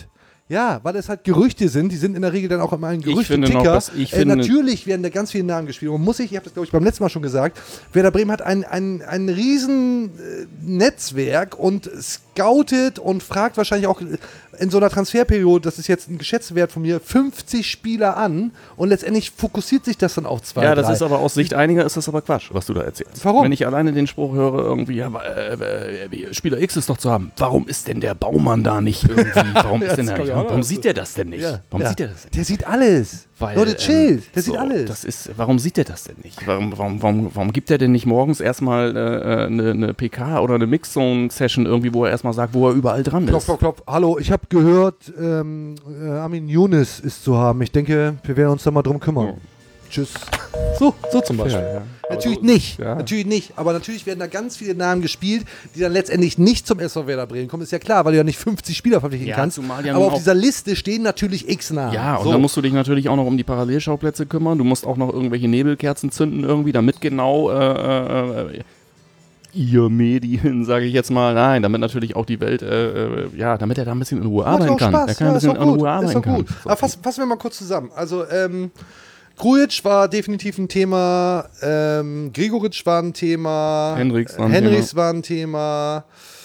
Ja, weil es halt Gerüchte sind, die sind in der Regel dann auch immer ein Ich finde Gerüchte-Ticker. noch, dass ich äh, finde- natürlich werden da ganz viele Namen gespielt. Und muss ich, ich habe das glaube ich beim letzten Mal schon gesagt, Werder Bremen hat ein, ein, ein riesen äh, Netzwerk und scoutet und fragt wahrscheinlich auch in so einer Transferperiode, das ist jetzt ein geschätzter Wert von mir, fünfzig Spieler an und letztendlich fokussiert sich das dann auf zwei, Ja, das drei. ist aber aus Sicht einiger ist das aber Quatsch, was du da erzählst. Warum? Wenn ich alleine den Spruch höre, irgendwie, ja, äh, äh, Spieler X ist doch zu haben. Warum ist denn der Baumann da nicht irgendwie? Warum, ist denn das da kommt nicht, ja auch warum noch sieht der das denn nicht? Ja, Warum ja. sieht der das denn nicht? Der sieht alles. Weil, Leute, chill, ähm, der so, sieht alles. Das ist, warum sieht der das denn nicht? Warum, warum, warum, warum gibt er denn nicht morgens erstmal äh, eine, eine P K oder eine Mixzone-Session irgendwie, wo er erstmal sagt, wo er überall dran Klopf, ist? klopf, klopf. Hallo, ich habe gehört, ähm, äh, Armin Younes ist zu haben. Ich denke, wir werden uns da mal drum kümmern. Oh. Tschüss. So, so zum Beispiel. Ja, ja. Natürlich Aber so- nicht. ja. Natürlich nicht. Aber natürlich werden da ganz viele Namen gespielt, die dann letztendlich nicht zum S V Werder Bremen kommen. Ist ja klar, weil du ja nicht fünfzig Spieler verpflichten Ja, kannst. zumal ja Aber nun auf auch- dieser Liste stehen natürlich x Namen. Ja, und so. dann musst du dich natürlich auch noch um die Parallelschauplätze kümmern. Du musst auch noch irgendwelche Nebelkerzen zünden irgendwie, damit genau äh, äh, ihr Medien, sage ich jetzt mal, nein, damit natürlich auch die Welt, äh, äh, ja, damit er da ein bisschen in Ruhe Macht arbeiten auch kann. Spaß. Er kann Ja, ein ist bisschen doch in gut. Ruhe Ist arbeiten doch kann. gut. So. Aber fass, fassen wir mal kurz zusammen. Also, ähm, Grujic war definitiv ein Thema, ähm, Gregoritsch war ein Thema, Henrichs war ein Henrichs war ein Thema,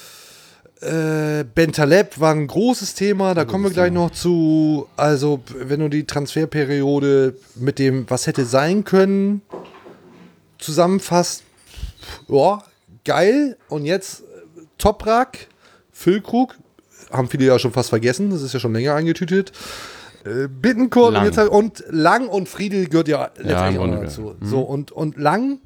äh, Bentaleb war ein großes Thema, da kommen wir gleich noch zu. Also, wenn du die Transferperiode mit dem, was hätte sein können, zusammenfasst, ja, geil. Und jetzt äh, Toprak, Füllkrug, haben viele ja schon fast vergessen, das ist ja schon länger eingetütet. Äh, Bittencourt Lang. und, jetzt halt, und Lang und Friedel gehört ja letztendlich im auch noch Grunde, dazu. ja. Mhm. So, und, und Lang,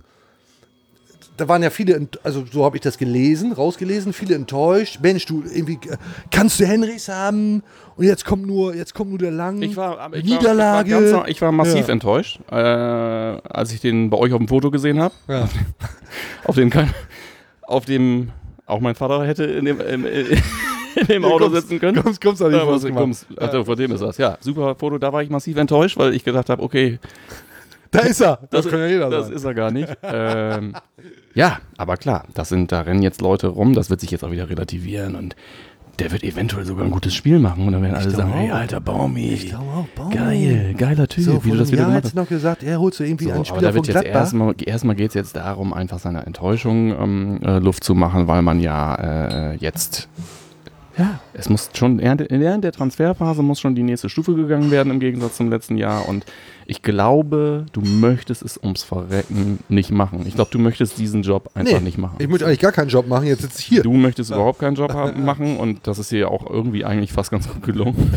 da waren ja viele, ent- also so habe ich das gelesen, rausgelesen, viele enttäuscht. Mensch, du irgendwie, äh, kannst du Henrichs haben und jetzt kommt nur, jetzt kommt nur der Lang. Ich war, aber ich Niederlage. War, ich, war ganz, ich war massiv Ja. enttäuscht, äh, als ich den bei euch auf dem Foto gesehen habe. Ja. Auf dem kein, auf dem auch mein Vater hätte in dem, im, in dem Auto kommst- sitzen können. kommst- kommst auch nicht Ja, vor, was- gemacht. kommst- Ach, Ja. von dem ist das. Ja, super Foto. Da war ich massiv enttäuscht, weil ich gedacht habe, okay, Da ist er. das, kann ja jeder das sein. ist er gar nicht. ähm, ja, aber klar, das sind, da rennen jetzt Leute rum, das wird sich jetzt auch wieder relativieren und der wird eventuell sogar ein gutes Spiel machen und dann werden alle glaube sagen, hey, auch. alter Baumi, Ich glaube auch, Baumi. geil, geiler Typ, So, wie vor du das einem wieder Jahr gemacht hättest hast. du noch gesagt, er holt so irgendwie So, einen aber Spieler da von wird jetzt Gladbach. erstmal, erstmal geht es jetzt darum, einfach seiner Enttäuschung ähm, äh, Luft zu machen, weil man ja äh, jetzt, ja, es muss schon, während während der Transferphase muss schon die nächste Stufe gegangen werden im Gegensatz zum letzten Jahr und ich glaube, du möchtest es ums Verrecken nicht machen. Ich glaube, du möchtest diesen Job einfach Nee, nicht machen. ich möchte eigentlich gar keinen Job machen, jetzt sitze ich hier. Du möchtest überhaupt keinen Job haben, machen und das ist dir auch irgendwie eigentlich fast ganz gut gelungen.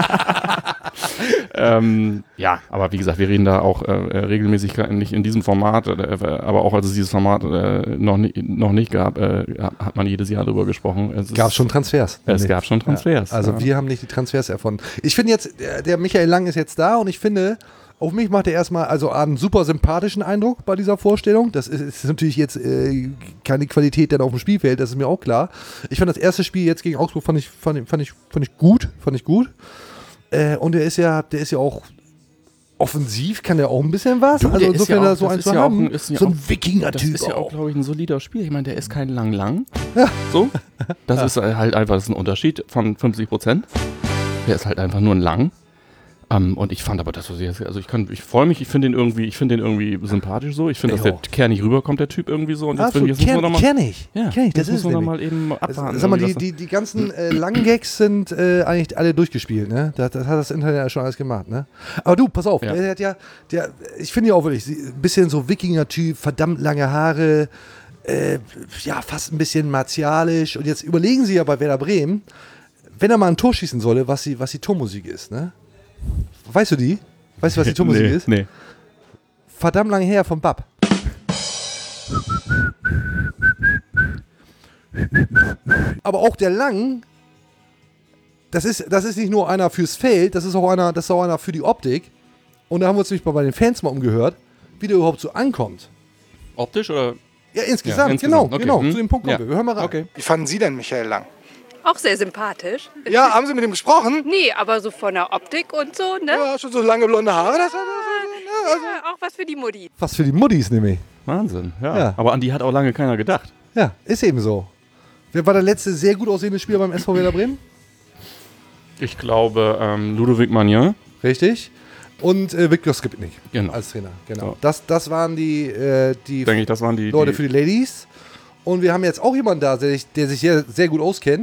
ähm, ja, aber wie gesagt, wir reden da auch äh, regelmäßig, nicht in diesem Format, äh, aber auch als es dieses Format äh, noch, ni noch nicht gab, äh, hat man jedes Jahr darüber gesprochen. Es Gab ist- schon Transfers. Es Nee. gab schon Transfers. Ja, also ja. wir haben nicht die Transfers erfunden. Ich finde jetzt, der, der Michael Lang ist jetzt da und ich finde, auf mich macht er erstmal also einen super sympathischen Eindruck bei dieser Vorstellung. Das ist, ist natürlich jetzt äh, keine Qualität dann auf dem Spielfeld, das ist mir auch klar. Ich fand das erste Spiel jetzt gegen Augsburg fand ich, fand, ich- fand ich, fand ich gut, fand ich gut. Äh, und der ist ja, der ist ja auch offensiv, kann der auch ein bisschen was. Du, also der ist insofern ja auch- da so das ein ist zu ja auch haben, ein- ist ja so ein auch- Wikinger-Typ Das ist ja auch, auch. glaube ich, ein solider Spiel. Ich meine, der ist kein Lang-Lang. So. Das ist halt einfach das ist ein Unterschied von fünfzig Prozent. Der ist halt einfach nur ein Lang. Um, und ich fand aber das, was ich jetzt, also ich kann, ich freue mich, ich finde den irgendwie, ich finde den irgendwie sympathisch so. Ich finde, dass Ja. der kernig rüberkommt, der Typ irgendwie so. Und jetzt, Absolut, jetzt müssen wir kenn, noch mal, kenn ich. ja, kenn ich, das jetzt ist müssen wir es noch nämlich. mal eben abwarten. Sag mal, die, irgendwie, die, die ganzen äh, langen Gags sind äh, eigentlich alle durchgespielt, ne? Das, das hat das Internet ja schon alles gemacht, ne? Aber du, pass auf, Ja. der hat ja, der, ich finde ja auch wirklich, sie- ein bisschen so Wikinger-Typ, verdammt lange Haare, äh, ja, fast ein bisschen martialisch. Und jetzt überlegen sie ja bei Werder Bremen, wenn er mal ein Tor schießen solle, was die, was die Tormusik ist, ne? Weißt du die? Weißt du, was die Tormusik nee, ist? Nee. Verdammt lang her vom Bab. Aber auch der Lang, das ist, das ist nicht nur einer fürs Feld, das ist auch einer, das ist auch einer für die Optik. Und da haben wir uns nämlich mal bei den Fans mal umgehört, wie der überhaupt so ankommt. Optisch oder? Ja, insgesamt, Ja, insgesamt. genau, Okay. genau. Hm. Zu dem Punkt kommen Ja. wir. Wir hören mal rein. Okay. Wie fanden Sie denn Michael Lang? Auch sehr sympathisch. Ja, haben Sie mit ihm gesprochen? Nee, aber so von der Optik und so, ne? Ja, schon so lange blonde Haare. Das, Ja, auch was für die Mutti. Was für die Muttis nämlich. Wahnsinn, ja. Ja. Aber an die hat auch lange keiner gedacht. Ja, ist eben so. Wer war der letzte sehr gut aussehende Spieler beim S V Werder Bremen? Ich glaube, ähm, Ludovic Magnin. Richtig. Und äh, Viktor Skripnik genau. als Trainer. Genau. Ja. Das, das waren die, äh, die, Denke ich, das waren die Leute die für die Ladies. Und wir haben jetzt auch jemanden da, der sich, der sich sehr, sehr gut auskennt.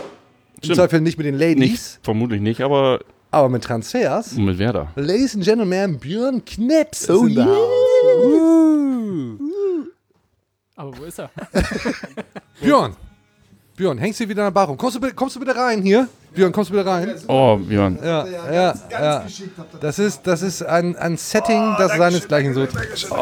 Im Zweifel nicht mit den Ladies. Nicht, vermutlich nicht, aber... Aber mit Transfers. Und mit wer da? Ladies and Gentlemen, Björn Knips Oh ist in der yeah. Haus. Uh. Aber wo ist er? Björn. Björn, hängst du wieder in der Bar rum? Kommst du, bitte- kommst du bitte rein hier? Björn, kommst du bitte rein? Oh, Björn. Ja, ja, ja. Das ist, das ist ein, ein Setting, das seinesgleichen sucht.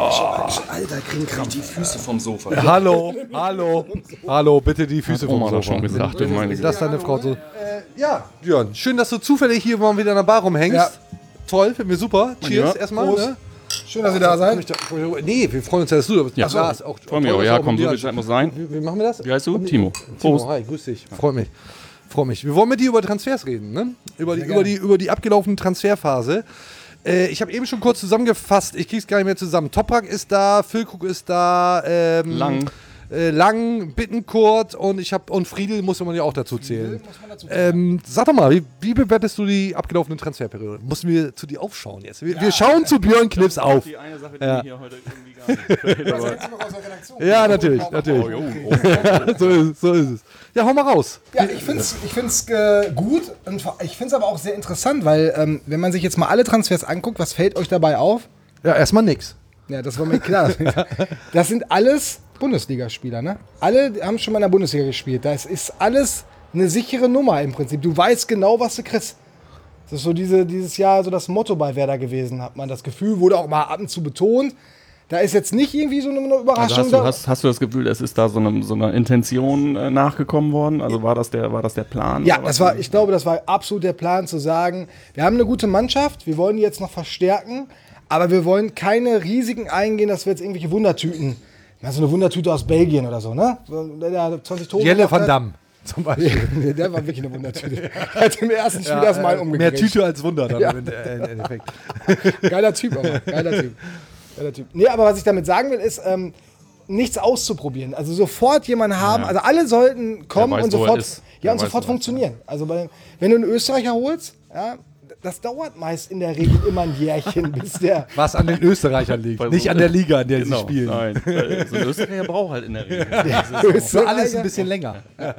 Alter, kriegen gerade die Füße vom Sofa. Ja, hallo, hallo, hallo, bitte die Füße Hat vom Oma doch Sofa. schon gesagt, du meine Das deine Frau so. Äh, ja, Björn, schön, dass du zufällig hier mal wieder in der Bar rumhängst. Ja. Toll, finden wir super. Cheers Ja. erstmal. Prost. Ne? Schön, dass ihr da seid. Nee, wir freuen uns ja, dass du da bist. Ja, Ach, da ist auch, freue mich auch. Ja, komm, so viel Zeit muss sein. Wie, wie machen wir das? Wie heißt du? Timo. Timo, Prost. hi, grüß dich. Freut mich. Freut mich. Wir wollen mit dir über Transfers reden, ne? Über die, über die, über die abgelaufene Transferphase. Äh, ich habe eben schon kurz zusammengefasst, ich krieg's gar nicht mehr zusammen. Toprak ist da, Füllkrug ist da, ähm, Lang. Äh, Lang, Bittenkurt und ich habe und Friedel muss man ja auch dazu zählen. Ähm, sag doch mal, wie, wie bewertest du die abgelaufene Transferperiode? Mussten wir zu dir aufschauen jetzt? Wir, ja, wir schauen zu Björn Knips auf. Die eine Sache, die ja. hier heute irgendwie gar nicht Ja, natürlich, natürlich. Oh, oh, oh. so, ist, so ist es. Ja, hau mal raus. Ja, ich finde es ich find's, äh, gut und ich finde es aber auch sehr interessant, weil ähm, wenn man sich jetzt mal alle Transfers anguckt, was fällt euch dabei auf? Ja, erstmal nix. Ja, das war mir klar. Das sind alles Bundesligaspieler, ne? Alle haben schon mal in der Bundesliga gespielt. Das ist alles eine sichere Nummer im Prinzip. Du weißt genau, was du kriegst. Das ist so diese, dieses Jahr so das Motto bei Werder gewesen, hat man das Gefühl, wurde auch mal ab und zu betont. Da ist jetzt nicht irgendwie so eine Überraschung. Also hast, du, hast, hast du das Gefühl, es ist da so eine, so eine Intention äh, nachgekommen worden? Also war das der, war das der Plan? Ja, das war, ich glaube, das war absolut der Plan, zu sagen, wir haben eine gute Mannschaft, wir wollen die jetzt noch verstärken, aber wir wollen keine Risiken eingehen, dass wir jetzt irgendwelche Wundertüten, na, so eine Wundertüte aus Belgien oder so, ne? Der, der zwanzig Tore Jelle gemacht van hat. Damme zum Beispiel. Der war wirklich eine Wundertüte. Er hat im ersten Spiel Ja, erstmal äh, umgekehrt. mehr Tüte als Wunder dann Ja. im Endeffekt. Geiler Typ aber, geiler Typ. Geiler Typ. Nee, aber was ich damit sagen will, ist, ähm, nichts auszuprobieren. Also sofort jemanden haben, Ja. also alle sollten kommen weiß, und wo er sofort, ist. ja, Der und weiß, sofort wo er ist. funktionieren. Also bei, wenn du einen Österreicher holst, ja, das dauert meist in der Regel immer ein Jährchen, bis der... Was an den Österreichern liegt, Weil nicht so- an der Liga, in der Genau, sie spielen. Nein, weil so ein Österreicher braucht halt in der Regel. Für alles ein bisschen länger.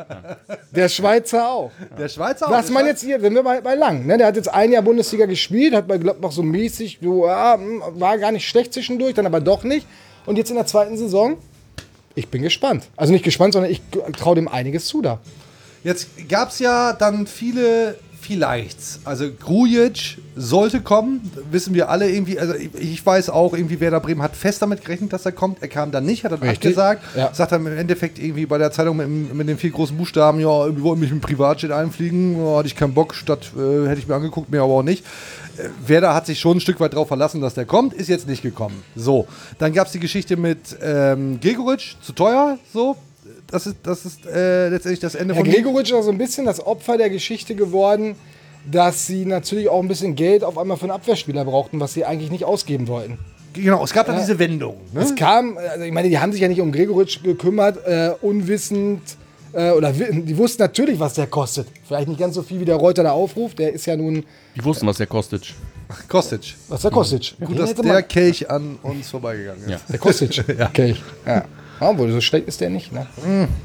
Der Schweizer auch. Der Schweizer Was man jetzt hier, wenn wir bei, bei Lang, ne, der hat jetzt ein Jahr Bundesliga gespielt, hat bei Gladbach so mäßig, so, ja, hm, war gar nicht schlecht zwischendurch, dann aber doch nicht. Und jetzt in der zweiten Saison, ich bin gespannt. Also nicht gespannt, sondern ich traue dem einiges zu da. Jetzt gab es ja dann viele Vielleichts. Also Grujic sollte kommen, wissen wir alle irgendwie. Also ich, ich weiß auch, irgendwie Werder Bremen hat fest damit gerechnet, dass er kommt. Er kam dann nicht, hat dann Richtig. abgesagt. Ja. Sagt dann im Endeffekt irgendwie bei der Zeitung mit, dem- mit den vier großen Buchstaben, ja, wir wollten mich mit dem Privatjet einfliegen, ja, hatte ich keinen Bock, statt äh, hätte ich mir angeguckt, mir aber auch nicht. Äh, Werder hat sich schon ein Stück weit darauf verlassen, dass der kommt, ist jetzt nicht gekommen. So, dann gab es die Geschichte mit ähm, Gregoritsch, zu teuer, so. Das ist, das ist äh, letztendlich das Ende Herr von... Gregoritsch ist auch so ein bisschen das Opfer der Geschichte geworden, dass sie natürlich auch ein bisschen Geld auf einmal für einen Abwehrspieler brauchten, was sie eigentlich nicht ausgeben wollten. Genau, es gab dann Ja. diese Wendung. Ne? Es kam, also ich meine, die haben sich ja nicht um Gregoritsch gekümmert, äh, unwissend, äh, oder wi- die wussten natürlich, was der kostet. Vielleicht nicht ganz so viel wie der Reuter da aufruft, der ist ja nun, Die wussten, was der kostet. Kostic. was der kostet. Gut, dass der Kelch an uns vorbeigegangen ist. Ja. Der kostet. Ja. Okay. Ja. Ja, wohl, so schlecht ist der nicht, ne?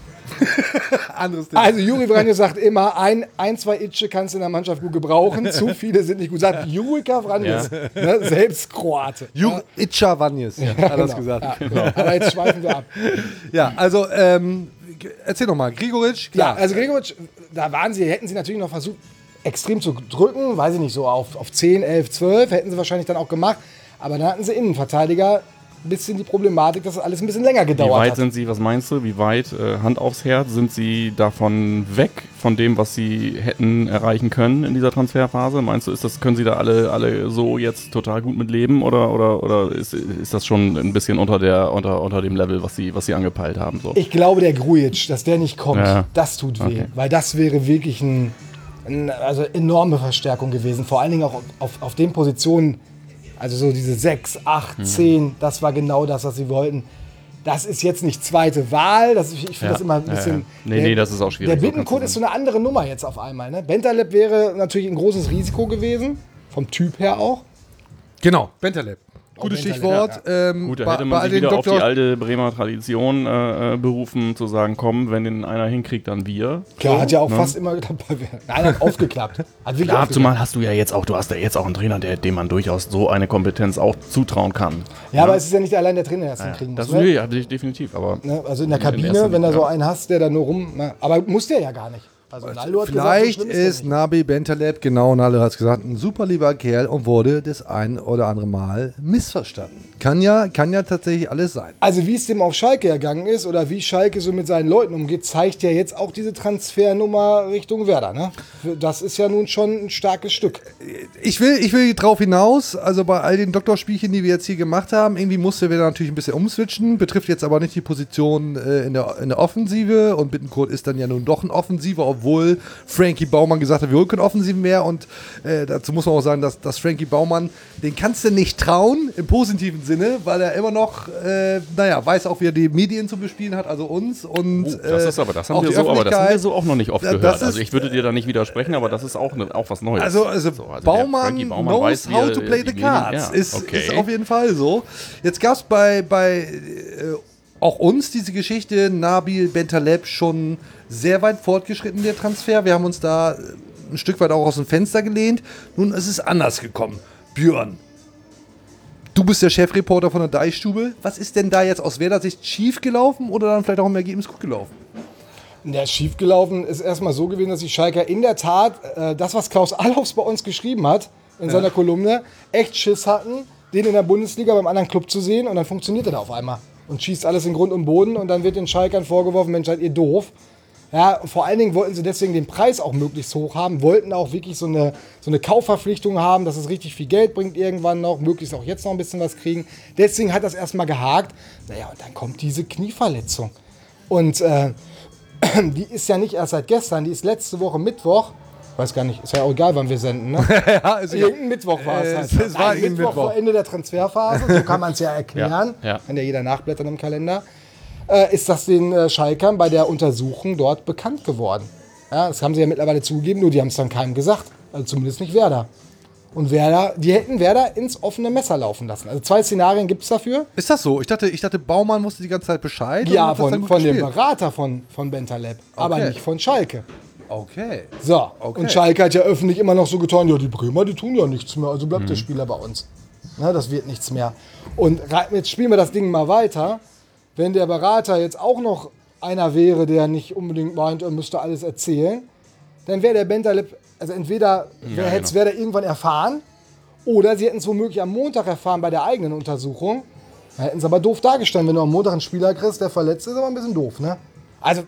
Anderes Thema. Also Juri Vranjes sagt immer, ein, ein, zwei Itsche kannst du in der Mannschaft gut gebrauchen, zu viele sind nicht gut. Sagt Jurika Vranjes, ne? Selbst Kroate. Ju Itcha Vanjes, hat er das genau. gesagt. Ja, genau. Aber jetzt schweifen wir ab. Ja, also, ähm, g- erzähl nochmal, Gregoritsch, Ja, klar. also Gregoritsch, da waren sie, hätten sie natürlich noch versucht, extrem zu drücken, weiß ich nicht, so auf, auf zehn, elf, zwölf, hätten sie wahrscheinlich dann auch gemacht. Aber dann hatten sie Innenverteidiger, ein bisschen die Problematik, dass das alles ein bisschen länger Wie gedauert weit hat. sind Sie, was meinst du, wie weit, äh, Hand aufs Herz, sind Sie davon weg, von dem, was Sie hätten erreichen können in dieser Transferphase? Meinst du, ist das, können Sie da alle, alle so jetzt total gut mit leben oder, oder, oder ist, ist das schon ein bisschen unter, der, unter, unter dem Level, was Sie, was Sie angepeilt haben? So? Ich glaube, der Grujic, dass der nicht kommt, Ja. das tut weh. Okay. Weil das wäre wirklich ein, ein, also enorme Verstärkung gewesen. Vor allen Dingen auch auf, auf den Positionen, also so diese sechs, acht, zehn, das war genau das, was sie wollten. das ist jetzt nicht zweite Wahl. Das, ich finde Ja. das immer ein Ja, bisschen. ja. Nee, der, nee, das ist auch schwierig. Der So Bittencourt kannst ist so eine andere Nummer jetzt auf einmal. Ne? Bentaleb wäre natürlich ein großes Risiko gewesen. Vom Typ her auch. Genau, Bentaleb. Gutes Bentaleb, Stichwort. ja. Ähm, Gut, da bei- hätte bei man all sich den wieder auf die Doktor- alte Bremer Tradition äh, äh, berufen, zu sagen, komm, wenn den einer hinkriegt, dann wir. Klar, So, hat ja auch ne? fast immer geklappt. Nein, hat aufgeklappt. Hat wirklich Ja, aufgeklappt. zumal hast du ja jetzt auch, du hast ja jetzt auch einen Trainer, der, dem man durchaus so eine Kompetenz auch zutrauen kann. Ja, aber es ist ja nicht allein der Trainer, der das hinkriegen Das muss. ist, Ne? nee, ja, de- definitiv, aber. Ne? Also in der in Kabine, erster wenn du Linie, so ja. einen hast, der da nur rum. Na, aber muss der ja gar nicht. Also Naldo hat Vielleicht gesagt, so schlimm ist Nabi Bentaleb, genau, Naldo hat es gesagt, ein super lieber Kerl und wurde das ein oder andere Mal missverstanden. Kann ja, kann ja tatsächlich alles sein. Also wie es dem auf Schalke ergangen ist oder wie Schalke so mit seinen Leuten umgeht, zeigt ja jetzt auch diese Transfernummer Richtung Werder. Ne? Das ist ja nun schon ein starkes Stück. Ich will, ich will drauf hinaus, also bei all den Doktorspielchen, die wir jetzt hier gemacht haben, irgendwie musste wir natürlich ein bisschen umswitchen, betrifft jetzt aber nicht die Position äh, in, der, in der Offensive und Bittencourt ist dann ja nun doch ein Offensiver, obwohl Frankie Baumann gesagt hat, wir holen keinen Offensiven mehr und äh, dazu muss man auch sagen, dass, dass Frankie Baumann, den kannst du nicht trauen, im positiven Sinne, weil er immer noch, äh, naja, weiß auch, wie er die Medien zu bespielen hat, also uns und Oh, das ist aber, das haben auch wir die so, aber das haben wir so auch noch nicht oft Ja, das gehört. ist- Also ich würde dir da nicht widersprechen, aber das ist auch, ne, auch was Neues. Also, also, So, also der Baumann, Frankie Baumann knows weiß, wie how er to play die the Medien- cards. ja, ist, okay. ist auf jeden Fall so. Jetzt gab es bei, bei äh, auch uns diese Geschichte, Nabil Bentaleb schon sehr weit fortgeschritten, der Transfer. Wir haben uns da äh, ein Stück weit auch aus dem Fenster gelehnt. Nun ist es anders gekommen. Björn, du bist der Chefreporter von der Deichstube. Was ist denn da jetzt aus Werder Sicht schief gelaufen oder dann vielleicht auch im Ergebnis gut gelaufen? Der ist schiefgelaufen ist erstmal so gewesen, dass die Schalker in der Tat äh, das, was Klaus Allofs bei uns geschrieben hat, in Ja. seiner Kolumne, echt Schiss hatten, den in der Bundesliga beim anderen Club zu sehen und dann funktioniert er da auf einmal und schießt alles in Grund und Boden und dann wird den Schalkern vorgeworfen, Mensch, seid ihr doof. Ja, vor allen Dingen wollten sie deswegen den Preis auch möglichst hoch haben, wollten auch wirklich so eine, so eine Kaufverpflichtung haben, dass es richtig viel Geld bringt irgendwann noch, möglichst auch jetzt noch ein bisschen was kriegen. Deswegen hat das erstmal gehakt. Naja, und dann kommt diese Knieverletzung. Und äh, die ist ja nicht erst seit gestern, die ist letzte Woche Mittwoch. Weiß gar nicht, ist ja auch egal, wann wir senden, ne? ja, ist Irgendein Mittwoch war es Äh, halt. es war Nein, irgendein Mittwoch Mittwoch. vor Ende der Transferphase, so kann man es ja erklären. Ja, ja. Kann ja jeder nachblättern im Kalender. Äh, ist das den äh, Schalkern bei der Untersuchung dort bekannt geworden. Ja, das haben sie ja mittlerweile zugegeben, nur die haben es dann keinem gesagt. Also zumindest nicht Werder. Und Werder, die hätten Werder ins offene Messer laufen lassen. Also zwei Szenarien gibt es dafür. Ist das so? Ich dachte, ich dachte, Baumann wusste die ganze Zeit Bescheid. und Ja, hat das dann von, gut von dem gespielt. Berater von, von Bentaleb, aber Okay. nicht von Schalke. Okay. So, Okay. und Schalke hat ja öffentlich immer noch so getan, ja, die Bremer, die tun ja nichts mehr, also bleibt der Spieler bei uns. Na, das wird nichts mehr. Und rei- jetzt spielen wir das Ding mal weiter. Wenn der Berater jetzt auch noch einer wäre, der nicht unbedingt meint, er müsste alles erzählen, dann wäre der Bentaleb, also entweder Ja, hätte es genau. Werder irgendwann erfahren, oder sie hätten es womöglich am Montag erfahren bei der eigenen Untersuchung. Da hätten sie aber doof dargestanden, wenn du am Montag einen Spieler kriegst, der verletzt ist, aber ein bisschen doof, ne? Also,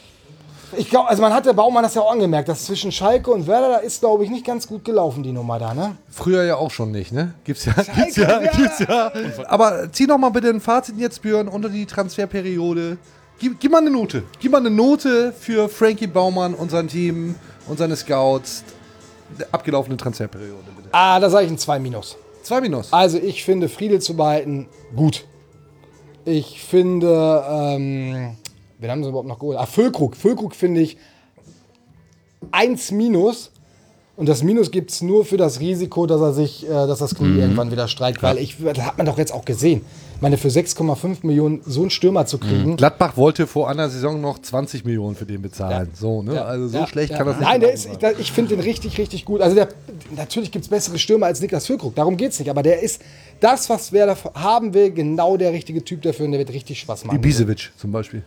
ich glaube, also man hat der Baumann das ja auch angemerkt, dass zwischen Schalke und Werder, da ist, glaube ich, nicht ganz gut gelaufen, die Nummer da, ne? Früher ja auch schon nicht, ne? Gibt's ja, gibt's ja, gibt's ja. Aber zieh noch mal bitte ein Fazit jetzt, Björn, unter die Transferperiode. Gib, gib mal eine Note. Gib mal eine Note für Frankie Baumann und sein Team und seine Scouts. Der abgelaufene Transferperiode, bitte. Ah, da sage ich ein zwei Minus. zwei Minus. Also ich finde Friedel zu behalten gut. Ich finde, ähm, wen haben sie überhaupt noch geholt? Ah, Füllkrug. Füllkrug finde ich eins Minus. Und das Minus gibt es nur für das Risiko, dass er sich, äh, dass das Knie Mhm. irgendwann wieder streikt. Weil ich, das hat man doch jetzt auch gesehen. Ich meine, für sechs Komma fünf Millionen so einen Stürmer zu kriegen. Gladbach wollte vor einer Saison noch zwanzig Millionen für den bezahlen. So, ne? Ja, Also so ja, schlecht ja. kann das nicht Nein, der gelaufen ist, sein. ich, ich finde den richtig, richtig gut. Also der, natürlich gibt es bessere Stürmer als Niklas Füllkrug. Darum geht es nicht. Aber der ist das, was Werder haben will, genau der richtige Typ dafür. Und der wird richtig Spaß machen. Ibisevic zum Beispiel.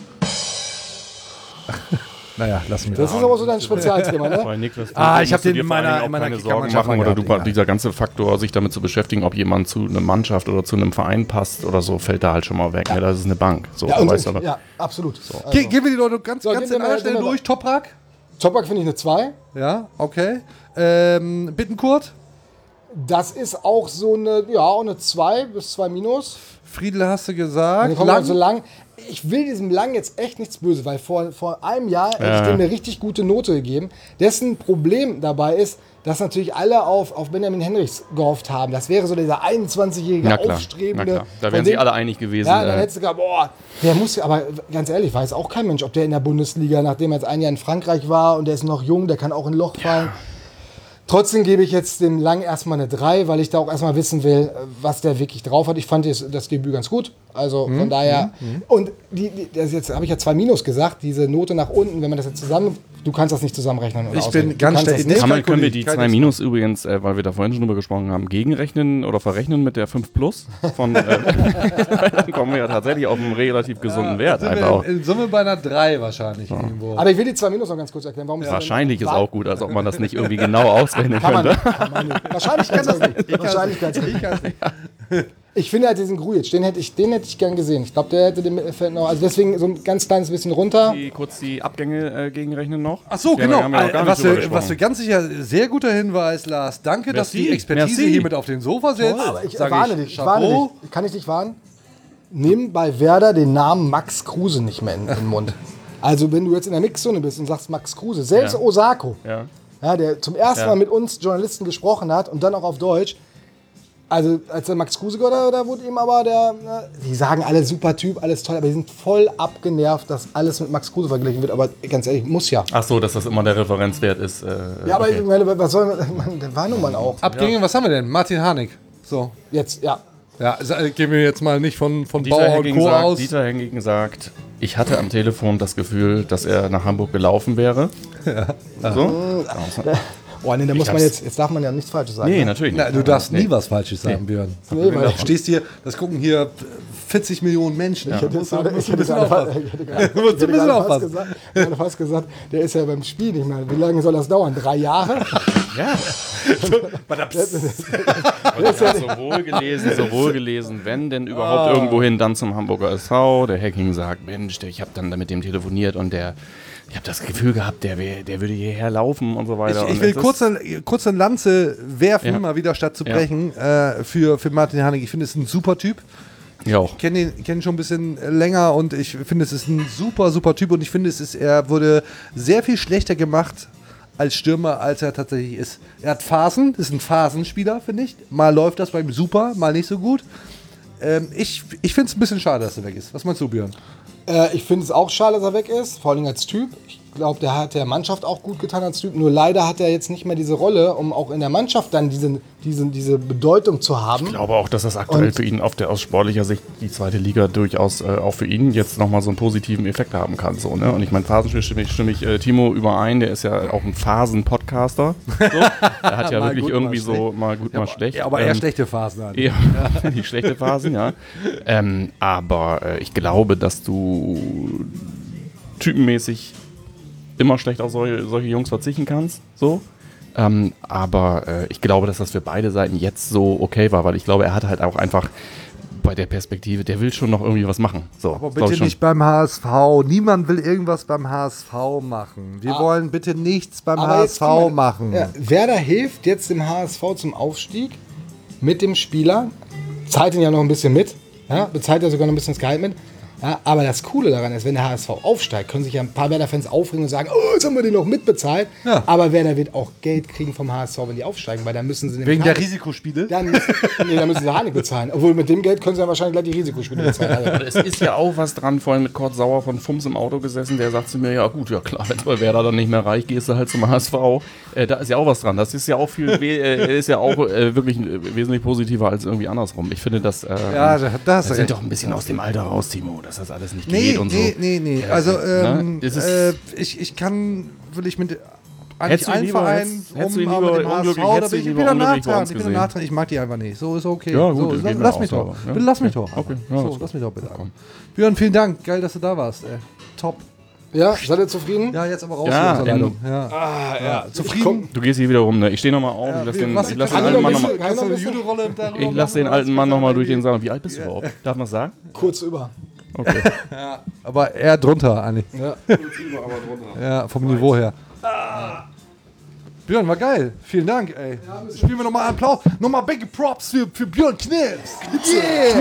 Naja, lassen wir Das ist aber so dein Spezialthema, ne? Bei Niklas Ah, Füllkrug ich hab musst du den dir in vor allen meiner- Dingen auch in meiner keine Kicker-Mannschaft Sorgen machen mal oder gehabt, du, ja. dieser ganze Faktor, sich damit zu beschäftigen, ob jemand zu einer Mannschaft oder zu einem Verein passt oder so, fällt da halt schon mal weg. Ne? Das ist eine Bank. So, Ja, du und, weißt aber. ja absolut. So. Also. Ge gehen wir die Leute ganz, So, ganz gehen wir in mal- aller gehen Stelle wir mal. durch. Toprak. Toprak finde ich eine zwei. Ja, okay. Ähm, Bittenkurt. Das ist auch so eine, ja, auch eine zwei bis zwei minus. Friedel hast du gesagt. Lang. Also lang. Ich will diesem Lang jetzt echt nichts Böses, weil vor, vor einem Jahr ja. hätte ich dem eine richtig gute Note gegeben. Dessen Problem dabei ist, dass natürlich alle auf, auf Benjamin Henrichs gehofft haben. Das wäre so dieser einundzwanzigjährige na klar, Aufstrebende. Na klar. Da wären sich alle einig gewesen. Ja, dann hättest du gesagt, boah, der muss ja, aber ganz ehrlich, weiß auch kein Mensch, ob der in der Bundesliga, nachdem er jetzt ein Jahr in Frankreich war und der ist noch jung, der kann auch in ein Loch fallen. Ja. Trotzdem gebe ich jetzt dem Lang erstmal eine drei, weil ich da auch erstmal wissen will, was der wirklich drauf hat. Ich fand das, das Debüt ganz gut. Also von mhm. daher. Mhm. Und die, die, das jetzt habe ich ja zwei Minus gesagt, diese Note nach unten, wenn man das jetzt zusammen. Du kannst das nicht zusammenrechnen. Oder ich ausrechnen. bin ganz schnell. Kann man, können wir die zwei Minus übrigens, äh, weil wir da vorhin schon drüber gesprochen haben, gegenrechnen oder verrechnen mit der fünf Plus? Von, äh, dann kommen wir ja tatsächlich auf einen relativ gesunden ja, Wert. Sind einfach wir in, in Summe bei einer drei wahrscheinlich ja. irgendwo. Aber ich will die zwei Minus noch ganz kurz erklären. Warum ist wahrscheinlich ist auch gut, als ob man das nicht irgendwie genau ausrechnen kann könnte. Man, kann man nicht. Wahrscheinlich kann das nicht. Wahrscheinlich kann das nicht. Ich finde halt diesen Grujic, den hätte ich, den hätte ich gern gesehen. Ich glaube, der hätte den Mittelfeld noch, also deswegen so ein ganz kleines bisschen runter. Die, kurz die Abgänge äh, gegenrechnen noch. Ach so, genau. Ja was, du, was du ganz sicher, sehr guter Hinweis, Lars. Danke, Merci. dass du die Expertise Merci. hier mit auf den Sofa setzt. Oh, aber ich warne dich, ich warne dich. Kann ich dich warnen? Nimm bei Werder den Namen Max Kruse nicht mehr in, in den Mund. Also wenn du jetzt in der Mixzone bist und sagst Max Kruse, selbst ja. Osako, ja. Ja, der zum ersten ja. Mal mit uns Journalisten gesprochen hat und dann auch auf Deutsch. Also als der Max Kruse da, da wurde ihm aber der, na, die sagen alle super Typ, alles toll, aber die sind voll abgenervt, dass alles mit Max Kruse verglichen wird, aber ganz ehrlich, muss ja. Ach so, dass das immer der Referenzwert ist. Äh, ja, aber okay. ich meine, was soll man, der war nun mal auch. Abgänge, ja. was haben wir denn? Martin Harnik. So. Jetzt, ja. Ja, gehen wir jetzt mal nicht von, von Dieter Bauer und Co. sagt, aus. Dieter Hengegen sagt, ich hatte am Telefon das Gefühl, dass er nach Hamburg gelaufen wäre. Ja. So. Oh, nee, da muss man jetzt, jetzt darf man ja nichts Falsches sagen. Nee, ne? natürlich nicht. Na, du darfst nee. nie was Falsches sagen, nee. Björn. Nee, du stehst hier, das gucken hier vierzig Millionen Menschen. Ja. Ich hätte, jetzt, ich hätte gerade fast gesagt, der ist ja beim Spiel nicht mehr. Wie lange soll das dauern? Drei Jahre? Ja. das ist ja so wohl gelesen, so wohl gelesen, wenn denn überhaupt oh. irgendwo hin, dann zum Hamburger S V. Der Hacking sagt, Mensch, ich habe dann mit dem telefoniert und der ich habe das Gefühl gehabt, der, wär, der würde hierher laufen und so weiter. Ich, ich will kurz eine, kurz eine Lanze werfen, ja. mal wieder statt zu brechen, ja. äh, für, für Martin Harnik. Ich finde, es ist ein super Typ. Ja auch. Ich kenne ihn kenn schon ein bisschen länger und ich finde, es ist ein super, super Typ und ich finde, es ist, er wurde sehr viel schlechter gemacht als Stürmer, als er tatsächlich ist. Er hat Phasen, das ist ein Phasenspieler, finde ich. Mal läuft das bei ihm super, mal nicht so gut. Ähm, ich ich finde es ein bisschen schade, dass er weg ist. Was meinst du, Björn? Äh, ich finde es auch schade, dass er weg ist, vor allem als Typ. Ich glaube, der hat der Mannschaft auch gut getan als Typ. Nur leider hat er jetzt nicht mehr diese Rolle, um auch in der Mannschaft dann diese, diese, diese Bedeutung zu haben. Ich glaube auch, dass das aktuell und für ihn auf der, aus sportlicher Sicht die zweite Liga durchaus äh, auch für ihn jetzt nochmal so einen positiven Effekt haben kann. So, ne? Und ich meine, Phasenspiel stimme ich, stimme ich äh, Timo überein, der ist ja auch ein Phasen-Podcaster. So. Er hat ja wirklich gut, irgendwie so mal gut, ja, mal schlecht. Ja, aber eher ähm, schlechte Phasen. Halt. Eher, ja. Die schlechte Phasen, ja. Ähm, aber äh, ich glaube, dass du typenmäßig immer schlecht auf solche, solche Jungs verzichten kannst, so. Ähm, aber äh, ich glaube, dass das für beide Seiten jetzt so okay war, weil ich glaube, er hat halt auch einfach bei der Perspektive, der will schon noch irgendwie was machen. So, aber bitte nicht beim H S V. Niemand will irgendwas beim H S V machen. Wir ah. wollen bitte nichts beim aber H S V man, machen. Ja, Werder hilft jetzt dem H S V zum Aufstieg mit dem Spieler, zahlt ihn ja noch ein bisschen mit, ja, bezahlt ja sogar noch ein bisschen das Gehalt mit. Ja, aber das Coole daran ist, wenn der H S V aufsteigt, können sich ja ein paar Werder-Fans aufregen und sagen, oh, jetzt haben wir den noch mitbezahlt. Ja. Aber Werder wird auch Geld kriegen vom H S V, wenn die aufsteigen, weil dann müssen sie... Wegen der Risikospiele? Dann, nee, dann müssen sie Harnik bezahlen. Obwohl mit dem Geld können sie ja wahrscheinlich gleich die Risikospiele bezahlen. Also. Es ist ja auch was dran, vorhin mit Kurt Sauer von Fums im Auto gesessen, der sagt zu mir, ja gut, ja klar, wenn es bei Werder dann nicht mehr reicht, gehst du halt zum H S V. Äh, da ist ja auch was dran. Das ist ja auch viel, äh, ist ja auch äh, wirklich äh, wesentlich positiver als irgendwie andersrum. Ich finde, dass äh, ja, das, das wir sind doch ein bisschen aus dem Alter raus, Timo, dass das alles nicht nee. geht. Und so. Nee, nee, nee. Ja, also, ähm, ne? äh, ich, ich kann, will ich mit eigentlich einen Verein um, lieber, aber dem H S V, da bin ich wieder nachtragen. Ich bin nachtragen. Ich mag die einfach nicht. So ist okay. Ja, gut, so, lass mich doch. Ja? Lass mich doch. Okay. Ja, so, lass mich doch bitte an. Björn, vielen Dank. Geil, dass du da warst. Ey. Top. Ja, seid ihr zufrieden? Ja, jetzt aber raus ja, aus der Leitung. Ja. Ah, ja. ja. Zufrieden? Du gehst hier wieder rum, ne? Ich stehe nochmal auf. Ja, ich lasse den, ich lass den alten Mann nochmal Ich lasse den alten Mann nochmal durch den Saal. Wie alt bist du überhaupt? Darf man sagen? Kurz über. Okay. Ja, aber eher drunter, eigentlich. Ja. Ja, vom Niveau her. Ah. Björn, war geil. Vielen Dank, ey. Spielen wir nochmal Applaus. Nochmal Big Props für, für Björn Knips. Yeah.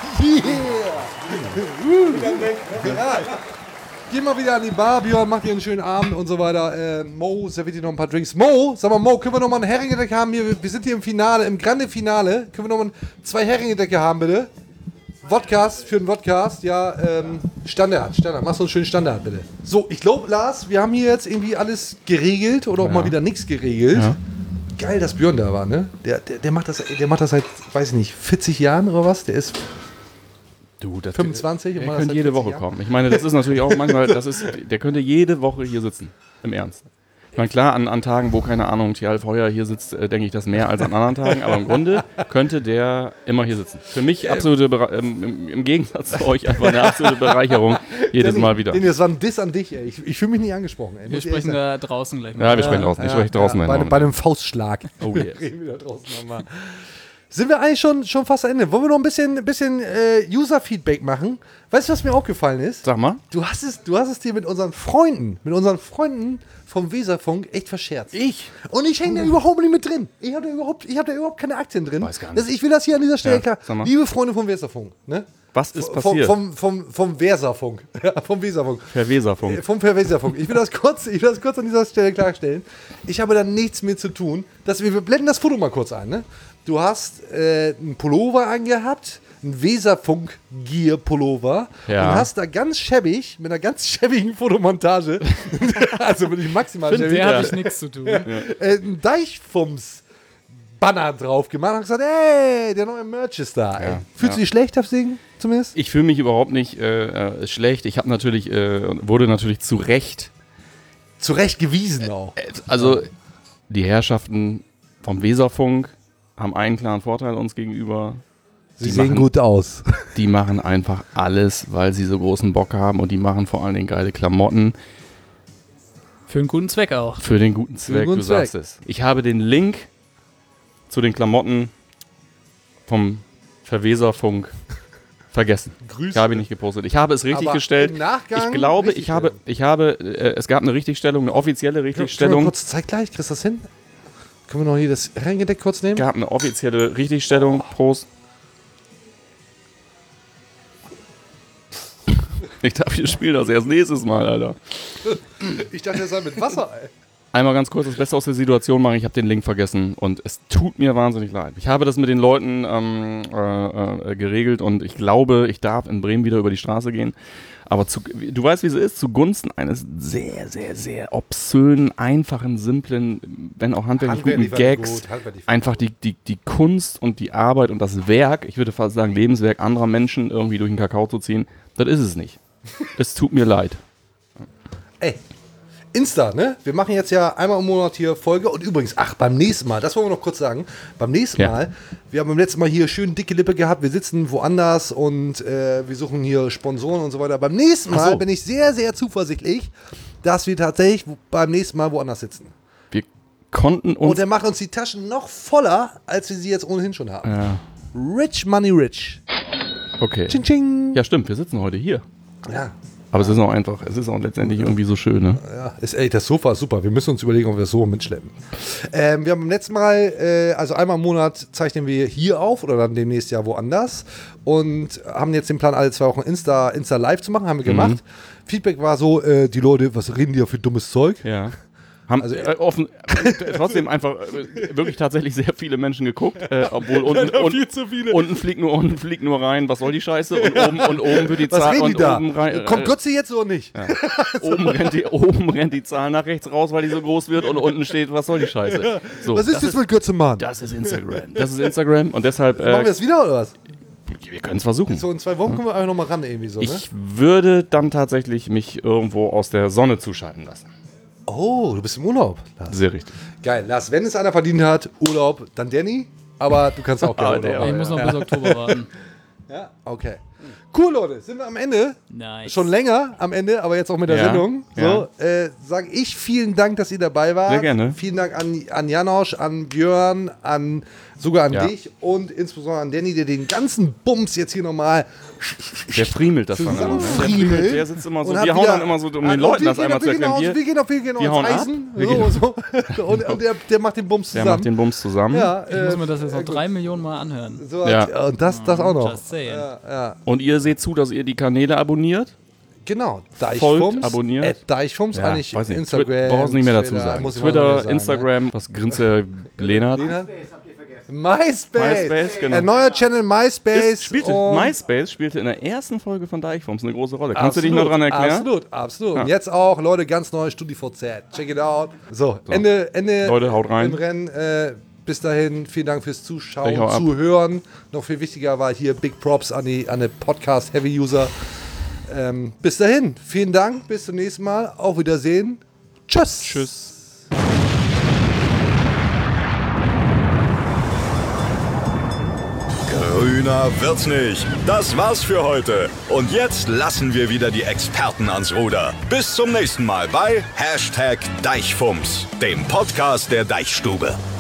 Yeah. Ja. Geh mal wieder an die Bar, Björn, mach dir einen schönen Abend und so weiter. Äh, Mo serviert dir noch ein paar Drinks. Mo, sag mal, Mo, können wir nochmal einen Heringedeck haben hier? Wir sind hier im Finale, im Grande Finale. Können wir nochmal zwei Heringedecke haben, bitte? Vodcast für den Vodcast, ja, ähm, Standard, Standard. Machst du einen schönen Standard, bitte. So, ich glaube, Lars, wir haben hier jetzt irgendwie alles geregelt oder auch ja. mal wieder nichts geregelt. Ja. Geil, dass Björn da war, ne? Der, der, der, macht das, der macht das seit, weiß ich nicht, vierzig Jahren oder was? Der ist du, das fünfundzwanzig. Der und macht könnte das jede seit Woche Jahren. kommen. Ich meine, das ist natürlich auch manchmal, das ist, der könnte jede Woche hier sitzen. Im Ernst. Ich meine, klar, an, an Tagen, wo, keine Ahnung, Thial Feuer hier sitzt, äh, denke ich das mehr als an anderen Tagen, aber im Grunde könnte der immer hier sitzen. Für mich absolute, Bere- ähm, im, im Gegensatz zu euch, einfach eine absolute Bereicherung, jedes Dennis, Mal wieder. Dennis, das war ein Diss an dich, ey. Ich, ich fühle mich nicht angesprochen, ey. Wir Muss ich ehrlich sprechen sagen. da draußen gleich mal. Ja, wir sprechen draußen. Ich spreche draußen ja, bei, einmal. bei einem Faustschlag. Oh yes. Reden wir da draußen nochmal. Sind wir eigentlich schon, schon fast am Ende? Wollen wir noch ein bisschen, bisschen äh, User-Feedback machen? Weißt du, was mir aufgefallen ist? Sag mal. Du hast es, du hast es dir mit unseren Freunden, mit unseren Freunden vom Weserfunk echt verscherzt. Ich? Und ich hänge da überhaupt nicht mit drin. Ich habe da überhaupt, ich habe da überhaupt keine Aktien drin. Weiß gar nicht. Das, ich will das hier an dieser Stelle Ja, klar. sag mal. Liebe Freunde vom Weserfunk, ne? Was ist Vom, passiert? vom, vom, vom Weserfunk. Ja, vom Weserfunk. Per Weserfunk. Äh, Vom Verweserfunk. Ich will das kurz, ich will das kurz an dieser Stelle klarstellen. Ich habe da nichts mit zu tun. Dass wir, wir blenden das Foto mal kurz ein. Ne? Du hast äh, einen Pullover angehabt, einen Weserfunk-Gear-Pullover Ja. und hast da ganz schäbig, mit einer ganz schäbigen Fotomontage, also bin ich maximal Mit schäbig, der habe ich nichts zu tun. äh, einen Deichfums Banner drauf gemacht und gesagt, ey, der neue Merch ist da. Ey. Ja, Fühlst du ja. dich schlecht auf Singen zumindest? Ich fühle mich überhaupt nicht äh, äh, schlecht. Ich habe natürlich, äh, wurde natürlich zu Recht, Zu Recht gewiesen auch. also die Herrschaften vom Weserfunk haben einen klaren Vorteil uns gegenüber. Sie Die sehen machen- gut aus. Die machen einfach alles, weil sie so großen Bock haben und die machen vor allen Dingen geile Klamotten Für einen guten Zweck auch. für den guten Zweck, guten du sagst Zweck. es. Ich habe den Link zu den Klamotten vom Verweserfunk vergessen. Grüße. Ich habe ihn nicht gepostet. Ich habe es richtig Aber gestellt. im Nachgang Ich glaube, ich habe, ich habe, äh, es gab eine Richtigstellung, eine offizielle Können wir Richtigstellung. kurz, zeig gleich, kriegst du das hin? Können wir noch hier das Reingedeck kurz nehmen? Es gab eine offizielle Richtigstellung. Prost. Ich darf hier spielen das erst nächstes Mal, Alter. Ich dachte, das sei mit Wasser, ey. Einmal ganz kurz das Beste aus der Situation machen. Ich habe den Link vergessen und es tut mir wahnsinnig leid. Ich habe das mit den Leuten ähm, äh, äh, geregelt und ich glaube, ich darf in Bremen wieder über die Straße gehen. Aber zu, du weißt, wie es ist, zugunsten eines sehr, sehr, sehr obszönen, einfachen, simplen, wenn auch handwerklich Handwerklich guten war die Gags, gut, handwerklich war die einfach die, die, die Kunst und die Arbeit und das Werk, ich würde fast sagen Lebenswerk anderer Menschen irgendwie durch den Kakao zu ziehen, das ist es nicht. Es tut mir leid. Ey, Insta, ne? Wir machen jetzt ja einmal im Monat hier Folge. Und übrigens, ach, beim nächsten Mal, das wollen wir noch kurz sagen. Beim nächsten Ja. Mal, wir haben beim letzten Mal hier schön dicke Lippe gehabt. Wir sitzen woanders und äh, wir suchen hier Sponsoren und so weiter. Beim nächsten Ach Mal so. bin ich sehr, sehr zuversichtlich, dass wir tatsächlich wo- beim nächsten Mal woanders sitzen. Wir konnten uns... Und er macht uns die Taschen noch voller, als wir sie jetzt ohnehin schon haben. ja, Rich Money Rich. okay. Ching, ching. Ja, stimmt, wir sitzen heute hier. Ja. Aber es ist auch einfach, es ist auch letztendlich irgendwie so schön, ne? Ja, ist, ey, das Sofa ist super. Wir müssen uns überlegen, ob wir das so mitschleppen. Ähm, wir haben beim letzten Mal, äh, also einmal im Monat zeichnen wir hier auf oder dann demnächst ja woanders und haben jetzt den Plan, alle zwei Wochen Insta, Insta live zu machen, haben wir gemacht. Feedback war so, äh, die Leute, was reden die da für dummes Zeug? Ja. Haben Also, äh, offen, äh, trotzdem einfach äh, wirklich tatsächlich sehr viele Menschen geguckt, äh, obwohl unten, Leider un, viel zu viele. unten fliegt nur unten fliegt nur rein, was soll die Scheiße und oben und oben wird die Was Zahl reden die und da? oben rein, Kommt äh, Götze jetzt oder nicht? ja. oben, rennt die, oben rennt die Zahl nach rechts raus, weil die so groß wird und unten steht, was soll die Scheiße? So, Was ist das das mit Götze, Mann? Das ist Instagram. Das ist Instagram und deshalb Machen wir äh, das wieder oder was? wir können es versuchen. So in zwei Wochen kommen wir einfach nochmal ran irgendwie so, ne? Ich würde dann tatsächlich mich irgendwo aus der Sonne zuschalten lassen. Oh, du bist im Urlaub. Lars. Sehr richtig. Geil, Lars, wenn es einer verdient hat, Urlaub, dann Danny. Aber du kannst auch gerne Ah, der Urlaub auch. Ich haben. muss noch bis Oktober warten. Ja, okay. Cool, Leute, sind wir am Ende? Nice. Schon länger am Ende, aber jetzt auch mit der Ja, Sendung. ja. So, äh, sage ich vielen Dank, dass ihr dabei wart. Sehr gerne. Vielen Dank an, an Janosch, an Björn, an sogar an Ja. dich und insbesondere an Danny, der den ganzen Bums jetzt hier nochmal Der friemelt das dann immer. Ne? Der, friemelt. der sitzt immer so. Und hat Wir hauen wieder- dann immer so, um Ah, den und Leuten wir das gehen einmal auf- zu wir gehen erklären. auf- Wir, Wir gehen auf, wir gehen wir hauen aufs ab. Eisen. Wir So, gehen- so. Und, und der, der macht den Bums Der zusammen. macht den Bums zusammen. Ja, Ich muss äh, mir das jetzt noch drei Millionen Mal anhören. so, Ja. Und das, das auch noch. Just saying. Ja, ja. Und ihr seht zu, dass ihr die Kanäle abonniert. Genau, Deichfums, Folgt, abonniert. At Deichfums, Ja, eigentlich weiß nicht. Instagram. Brauchst nicht mehr dazu Twitter, sagen. muss ich mal Twitter, sagen, Instagram, was grinst der Lenart? Ne? MySpace. MySpace, genau. Ein neuer Channel MySpace. Ist, spielte, und- MySpace spielte in der ersten Folge von Deichfums eine große Rolle. Kannst du dich noch Absolut, dran erklären? Absolut, absolut. Ja. Und jetzt auch, Leute, ganz neu, StudiVZ. Check it out. So, Ende, Ende Leute, haut rein. im Rennen. Äh, bis dahin, vielen Dank fürs Zuschauen, Ich hau ab. Zuhören. Noch viel wichtiger war hier Big Props an die, an die Podcast-Heavy-User. Ähm, bis dahin, vielen Dank, bis zum nächsten Mal. Auf Wiedersehen. Tschüss. Tschüss. Grüner wird's nicht. Das war's für heute. Und jetzt lassen wir wieder die Experten ans Ruder. Bis zum nächsten Mal bei Hashtag Deichfums, dem Podcast der Deichstube.